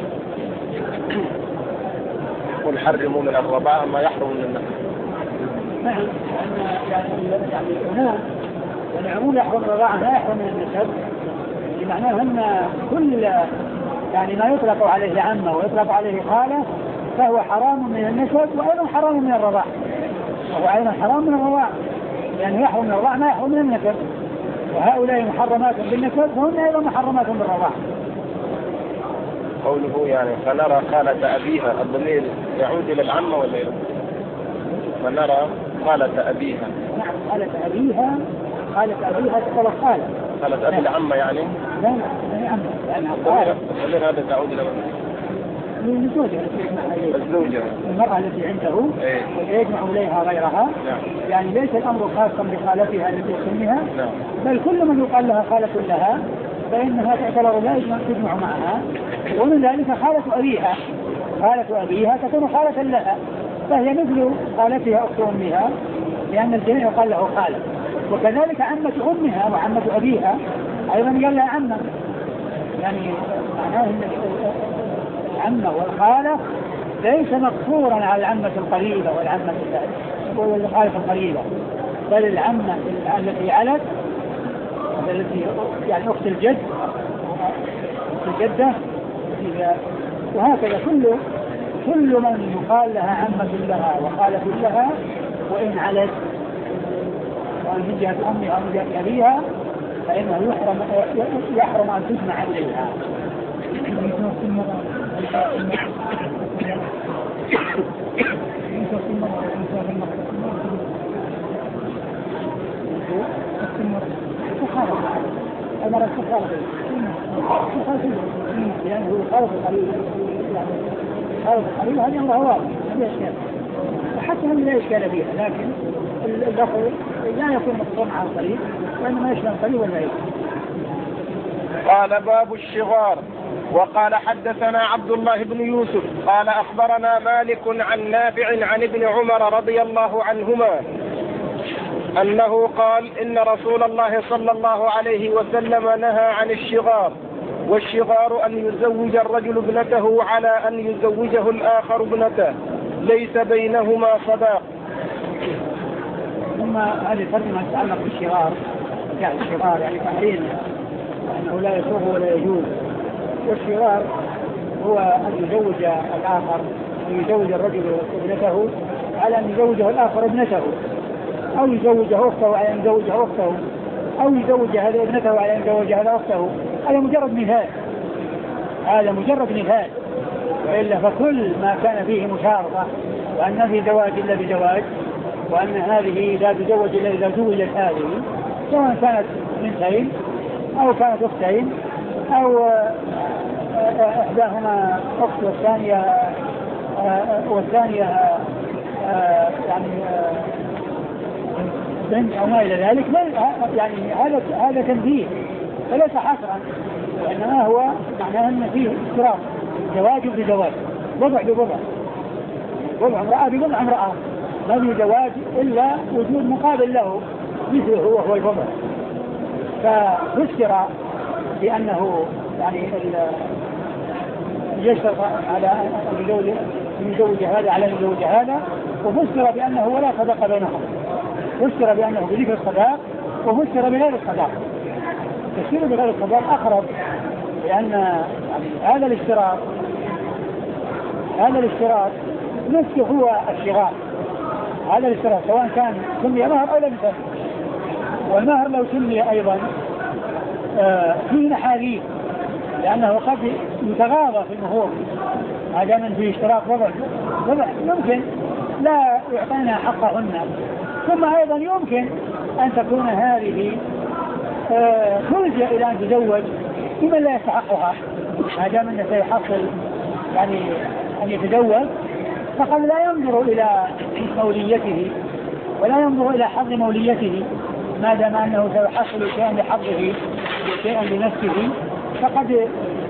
قل حرموا من الرضاعة ما يحرم من النسب. نعم، يعني يعني هنا يعني عموم يحرم الرضاعة لا يحرم من النسب، بمعناه أن كل يعني ما يطلق عليه عمة ويطلق عليه خالة فهو حرام من النسب وأيضا حرام من الرضاعة، وهو أيضا حرام من الرضاعة، يعني يحرم من الرضاعة ما يحرم من النسب، وهؤلاء محرمات بالنسب فهم أيضا محرمات بالرضاعة. قوله يعني فنرى خالة أبيها الضمير يعود إلى العمة ولا إلى فنرى خالة أبيها؟ نعم خالة أبيها خالة أبيها تقول خالة خالة أبي العمة يعني؟ لا لا لا عمة لأنها خالة. الضمير هذا تعود إلى الزوجة الزوجة المرأة التي عنده ويجمع إليها غيرها. نعم. يعني ليس الأمر خاصا بخالتها التي تسميها. نعم. بل كل من يقال لها خالة لها فإنها تعتبر لا تجمع معها، ومن ذلك خالة أبيها خالة أبيها تكون خالة لها، فهي مثل خالتها أخت أمها لأن الجميع يقال له خالة، وكذلك عمة أمها وعمة أبيها أيضا قال لها عمة، يعني معناه أن العمة والخالة ليس مقصورا على العمة القريبة والعمة والخالة القريبة، بل العمة التي علت التي يعني أخت الجد الجدة. وهكذا كل كل من يقال لها عمة لها وخالة لها وإن علت ومن جهة أمها أو من جهة أبيها فإنه يحرم يحرم أن تجمع إليها. المرة الخالق يعني هو خالق القليل يعني خالق القليل هذه أمرها واضح لا إشكال وحتى هم لا إشكال فيها لكن اللفظ لا يكون مقصود مع القليل وإنما يشمل القليل والبعيد. قال باب الشغار. وقال حدثنا عبد الله بن يوسف قال أخبرنا مالك عن نافع عن ابن عمر رضي الله عنهما أنه قال إن رسول الله صلى الله عليه وسلم نهى عن الشغار. والشغار أن يزوج الرجل ابنته على أن يزوجه الآخر ابنته ليس بينهما صداق. ثم هذه الترجمة تتعلق بالشغار يعني الشغار يعني تحريم أنه لا يسوغ ولا يجوز. والشغار هو أن يزوج الآخر أن يزوج الرجل ابنته على أن يزوجه الآخر ابنته أو يزوجه أخته على أن يزوجه أخته أو يزوج هذا ابنته على أن يزوج هذا أخته. هذا مجرد مثال هذا مجرد مثال وإلا فكل ما كان فيه مشارطة وأن في زواج إلا بزواج وأن هذه لا تزوج إلا إذا زوجت هذه سواء كانت بنتين أو كانت أختين أو إحداهما أخت والثانية والثانية يعني بنت أو ما إلى ذلك يعني هذا هذا تنبيه فليس حصرا وإنما هو معناه أن فيه اضطراب زواج بزواج وضع بوضع وضع امرأة بوضع امرأة ما في زواج إلا وجود مقابل له مثله وهو الوضع. ففسر بأنه يعني يشترط على أن يزوج هذا على أن يزوج هذا وفسر بأنه ولا صداق بينهم. فسر بأنه بذكر الصداق وفسر بغير الصداق. تفسير بغير الصداق أقرب لأن يعني هذا الاشتراط هذا الاشتراط نفسه هو الشغار. هذا الاشتراط سواء كان سمي مهر أو لم يسمي. والمهر لو سمي أيضا آه فيه نحاذير لأنه قد يتغاضى في المهور ما دام فيه اشتراط وضع وضع يمكن لا يعطينا حقهن. ثم أيضا يمكن أن تكون هذه تلجأ آه إلى أن تزوج لمن لا يستحقها ما دام أنه سيحصل يعني أن يتزوج فقد لا ينظر إلى موليته ولا ينظر إلى حظ موليته ما دام أنه سيحصل شيئا لحظه شيئا لنفسه فقد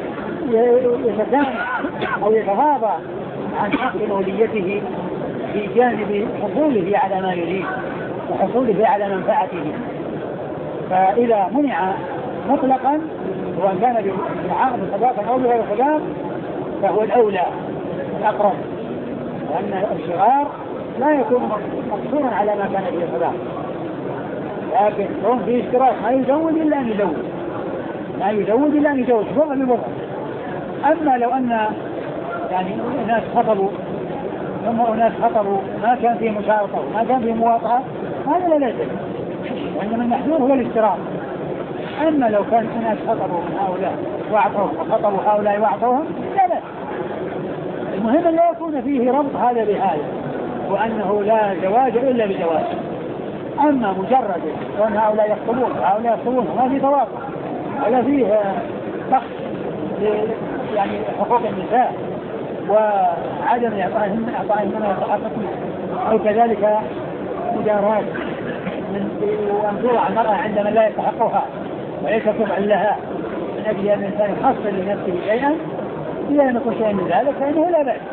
يتسامح أو يتغاضى عن حق موليته في جانب حصوله على ما يريد وحصوله على منفعته. فإذا منع مطلقا سواء كان بصداقة أو بغير صداق فهو الأولى الأقرب لأن الشغار لا يكون مقصورا على ما كان فيه صداق لكن هم في اشتراك ما يزوج إلا أن يزوج ما يزوج إلا أن يزوج وضع بوضع. أما لو أن يعني ناس خطبوا ثم أناس خطبوا ما كان فيه مشارطة ما كان فيه مواطعة هذا لا لازم وإنما المحذور هو الاشتراك. أما لو كان أناس خطبوا من هؤلاء واعطوهم وخطبوا هؤلاء واعطوهم لا لا. المهم أن لا يكون فيه ربط هذا بهذا وأنه لا زواج إلا بزواج. أما مجرد وأن هؤلاء يخطبون وهؤلاء يخطبون ما في تواطؤ ولا فيه بخس يعني حقوق النساء وعدم إعطائهم إعطائهم من يتحققون أو كذلك مجارات من وأن توضع المرأة عندما لا يستحقها وليس تبعا لها من أجل أن الإنسان يحصل لنفسه شيئا إذا لم يكن شيئا من ذلك فإنه لا بأس.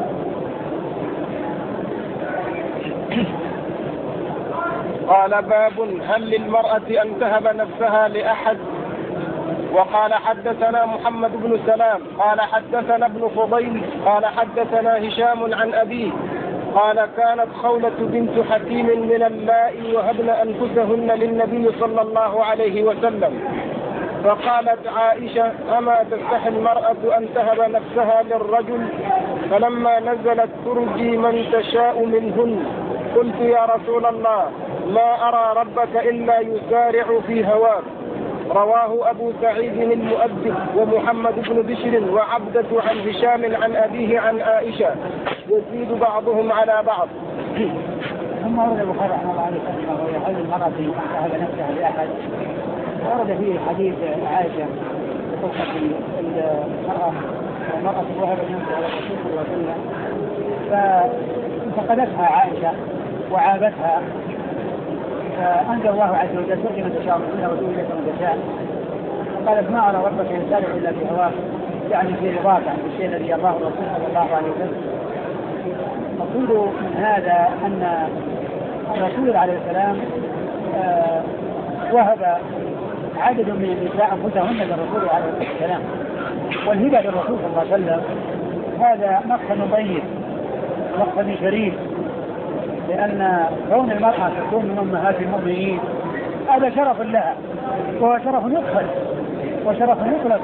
قال باب هل للمرأة أن تهب نفسها لأحد. وقال حدثنا محمد بن سلام قال حدثنا ابن فضيل قال حدثنا هشام عن أبيه قال كانت خولة بنت حكيم من اللائي وهبن أنفسهن للنبي صلى الله عليه وسلم فقالت عائشة: أما تستحي المرأة أن تهب نفسها للرجل؟ فلما نزلت: ترجي من تشاء منهن، قلت: يا رسول الله، لا أرى ربك إلا يسارع في هواك. رواه أبو سعيد المؤدب ومحمد بن بشر وعبدة عن هشام عن أبيه عن عائشة، يزيد بعضهم على بعض. ثم ورد البخاري رحمه الله عليه وسلم هل المرأة تهب نفسها لأحد، ورد فيه حديث عائشة بقصة المرأة المرأة وهبت نفسها للرسول صلى الله عليه وسلم فانتقدتها عائشة وعابتها، فأنزل الله عز وجل: تؤتي من تشاء منهن وتؤتي من تشاء. قالت: ما أرى ربك يسارع إلا في هواك، يعني في رضاك عن الشيء الذي الله ورسوله صلى الله عليه وسلم. نقول من هذا أن الرسول عليه السلام آه وهب عدد من النساء أنفسهن للرسول عليه السلام، والهبة للرسول صلى الله عليه وسلم هذا مقصد طيب، مقصد شريف، لأن كون المرأة تكون من أمهات المؤمنين هذا شرف لها، وهو شرف يدخل وشرف يطلق،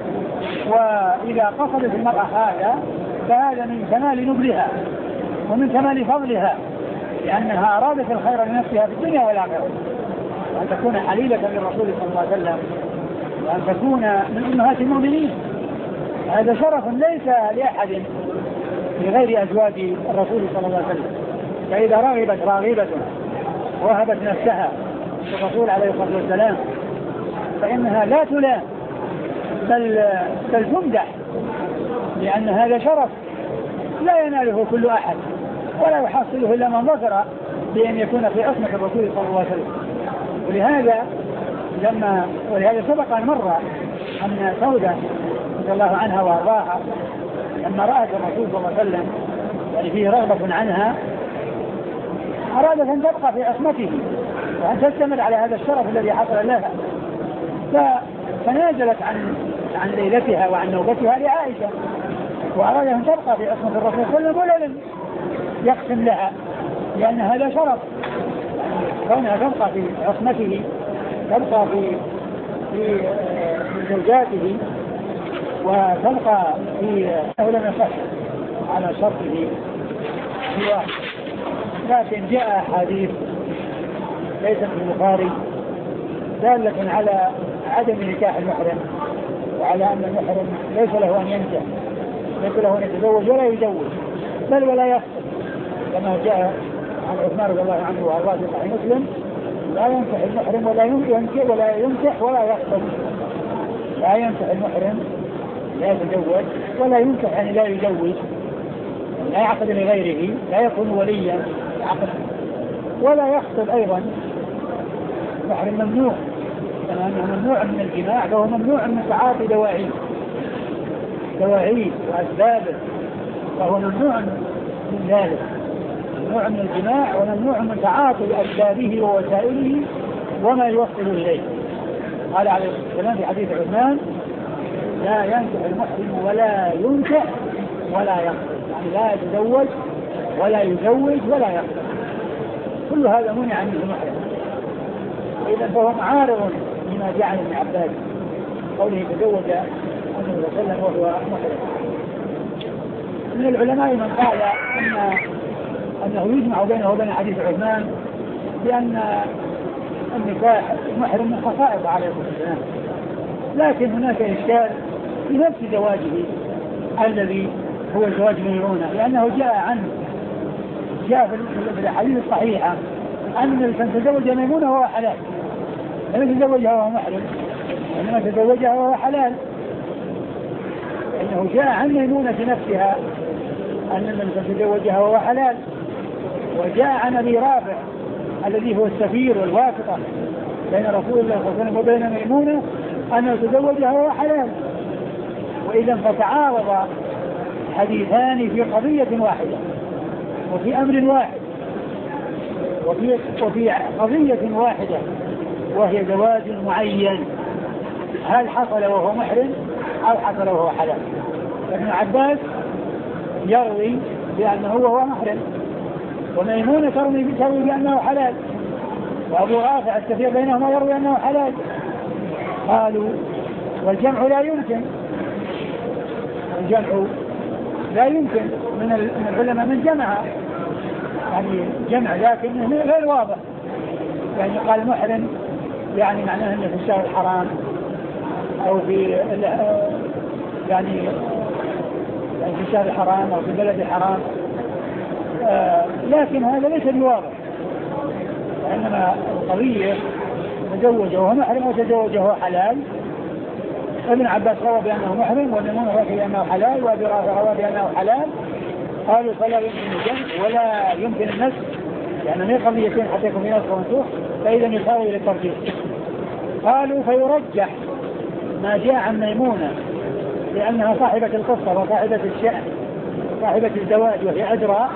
وإذا قصدت المرأة هذا فهذا من كمال نبلها ومن كمال فضلها، لأنها أرادت الخير لنفسها في الدنيا والآخرة، وأن تكون حليلة للرسول صلى الله عليه وسلم، وأن تكون من أمهات المؤمنين. هذا شرف ليس لأحد لغير أزواج الرسول صلى الله عليه وسلم. فإذا رغبت راغبة وهبت نفسها للرسول عليه الصلاة والسلام فإنها لا تلام بل, بل تمدح، لأن هذا شرف لا يناله كل أحد ولا يحصله إلا من ظفر بأن يكون في عصمة الرسول صلى الله عليه وسلم. ولهذا لما ولهذا سبق أن مر أن سودة رضي الله عنها وأرضاها لما رأت الرسول صلى الله عليه وسلم يعني فيه رغبة عنها أرادت أن تبقى في عصمته وأن تستمر على هذا الشرف الذي حصل لها، فنازلت عن عن ليلتها وعن نوبتها لعائشة، وأراد أن تبقى في عصمة الرسول صلى الله عليه وسلم ولم يقسم لها، لأن هذا شرف كونها تبقى في عصمته، تبقى في في زوجاته، وتبقى في أنه لم يصح على شرطه في واحد. لكن جاء حديث ليس في البخاري دالة على عدم نكاح المحرم، وعلى أن المحرم ليس له أن ينكح، ليس له أن يتزوج ولا يزوج بل ولا يخطب، كما جاء عن عثمان رضي الله عنه وأرضاه في صحيح مسلم: لا ينكح المحرم ولا ينكح ولا ينكح ولا يخطب. لا ينكح المحرم لا يتزوج ولا ينكح يعني لا يزوج، لا يعقد لغيره، لا يكون وليا عقد، ولا يخطب أيضا. المحرم ممنوع، كما أنه ممنوع من الجماع فهو ممنوع من تعاطي دواعيه دواعيه وأسبابه، فهو ممنوع من ذلك، ممنوع من الجماع وممنوع من تعاطي أسبابه ووسائله وما يوصل إليه. قال عليه الصلاة والسلام في حديث عثمان: لا ينكح المحرم ولا ينكح ولا يخطب، يعني لا يتزوج ولا يزوج ولا يخطب، كل هذا منع منه المحرم. وإذا فهو معارض لما جاء عن ابن عباس قوله تزوج النبي صلى الله عليه وسلم وهو محرم. من العلماء من قال أن أنه يجمع بينه وبين حديث عثمان بأن النكاح محرم من خصائص عليه الصلاة والسلام، لكن هناك إشكال في نفس زواجه الذي هو زواج ميمونة، لأنه جاء عنه جاء في الحديث الصحيحة أن من تزوج ميمونة وهو حلال، لم يتزوجها وهو محرم، وإنما تزوجها وهو حلال، لأنه جاء عن ميمونة نفسها أن من تزوجها وهو حلال، وجاء عن أبي رافع الذي هو السفير والواسطة بين رسول الله صلى الله عليه وسلم وبين ميمونة أنه تزوجها وهو حلال. وإذا فتعارض حديثان في قضية واحدة وفي أمر واحد وفي, وفي قضية واحدة وهي زواج معين، هل حصل وهو محرم أو حصل وهو حلال؟ ابن عباس يروي بأنه هو محرم، وميمونة تروي بأنه حلال، وأبو رافع السفير بينهما يروي أنه حلال. قالوا والجمع لا يمكن، الجمع لا يمكن من العلماء من جمع، يعني جمع لكن غير واضح. يعني قال محرم يعني معناه انه في الشهر الحرام او في يعني في الشهر الحرام او في البلد الحرام، آه لكن هذا ليس بواضح، وانما القضيه تزوج وهو محرم وتزوج وهو حلال. ابن عباس روى بانه محرم، والميمون روى بانه حلال، وابي رافع روى بانه حلال. قالوا فلا يمكن الجمع ولا يمكن النسخ، يعني ما قضيتين حتى يكون في نسخ ومنسوخ، فاذا يساوي للترجيح. قالوا فيرجح ما جاء عن ميمونة لأنها صاحبة القصة وصاحبة الشأن صاحبة الزواج وهي أدرى،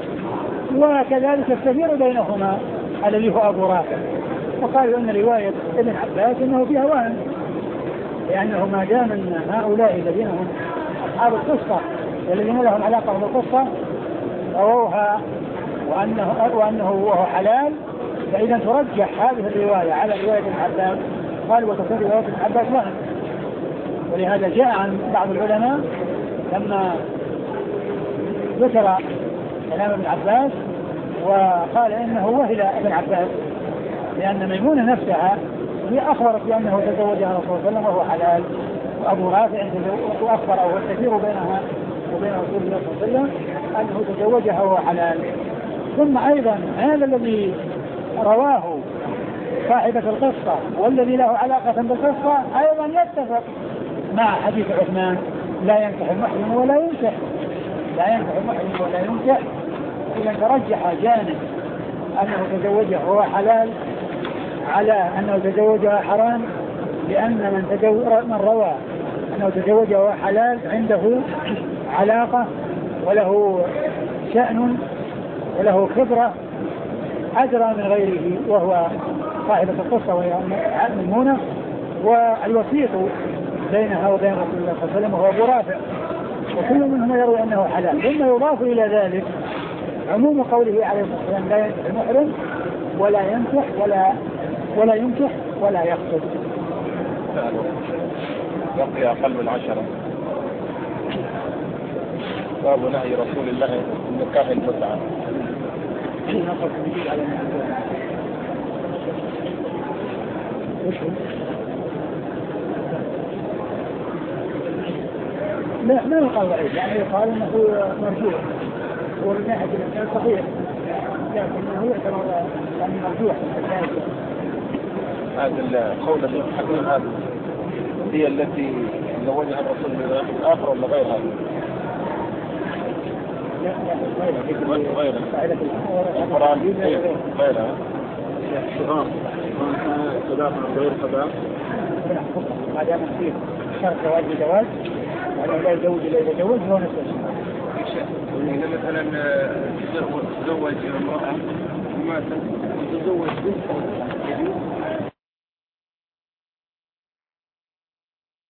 وكذلك السفير بينهما الذي هو أبو رافع. وقالوا أن رواية ابن عباس أنه فيها وهم، لأنه ما دام من هؤلاء الذين هم أصحاب القصة والذين لهم علاقة بالقصة رووها وأنه, وأنه وهو حلال، فإذا ترجح هذه الرواية على رواية ابن عباس. قال وتكون رواية ابن عباس وهم. ولهذا جاء عن بعض العلماء لما ذكر كلام ابن عباس وقال إنه وهل ابن عباس، لأن ميمونة نفسها هي أخبرت بأنه تزوجها رسول الله صلى الله عليه وسلم وهو حلال، وأبو رافع أخبر أو الكثير بينها وبين رسول الله صلى الله عليه وسلم أنه تزوجها وهو حلال. ثم أيضا هذا الذي رواه صاحبة القصة والذي له علاقة بالقصة أيضا يتفق مع حديث عثمان لا ينكح المحرم ولا ينكح، لا ينكح المحرم ولا ينكح. إذا ترجح جانب أنه تزوجها وهو حلال على أنه تزوجها حرام، لأن من, تزوج من روى أنه تزوجها وهو حلال عنده علاقة وله شأن وله خبرة أدرى من غيره، وهو صاحبة القصة وهي ميمونة، والوسيط بينها وبين رسول الله صلى الله عليه وسلم وهو أبو رافع، وكل منهم يروي أنه حلال. ثم يضاف إلى ذلك عموم قوله عليه الصلاة والسلام لا ينكح المحرم ولا ينكح ولا ولا ينكح ولا يخطب. بقي أقل من عشرة. باب نهي رسول الله من نكاح المتعة. لا ما يقال ضعيف، يعني يقال انه مرجوح، ومن ناحيه الانسان صحيح، لكنه يعتبر يعني مرجوح. هذا القول الذي حكم هذا هي التي زوجها الرسول من الآخر ولا غيرها؟ لا لا غيرها غيرها القرآن غيرها صداق صداق غير صداق. ما دام فيه شرط زواج بزواج يعني لا يزوج إلا إذا تزوج هو نفس الشيء. إذا مثلا تزوج امرأة وماتت وتزوج بنت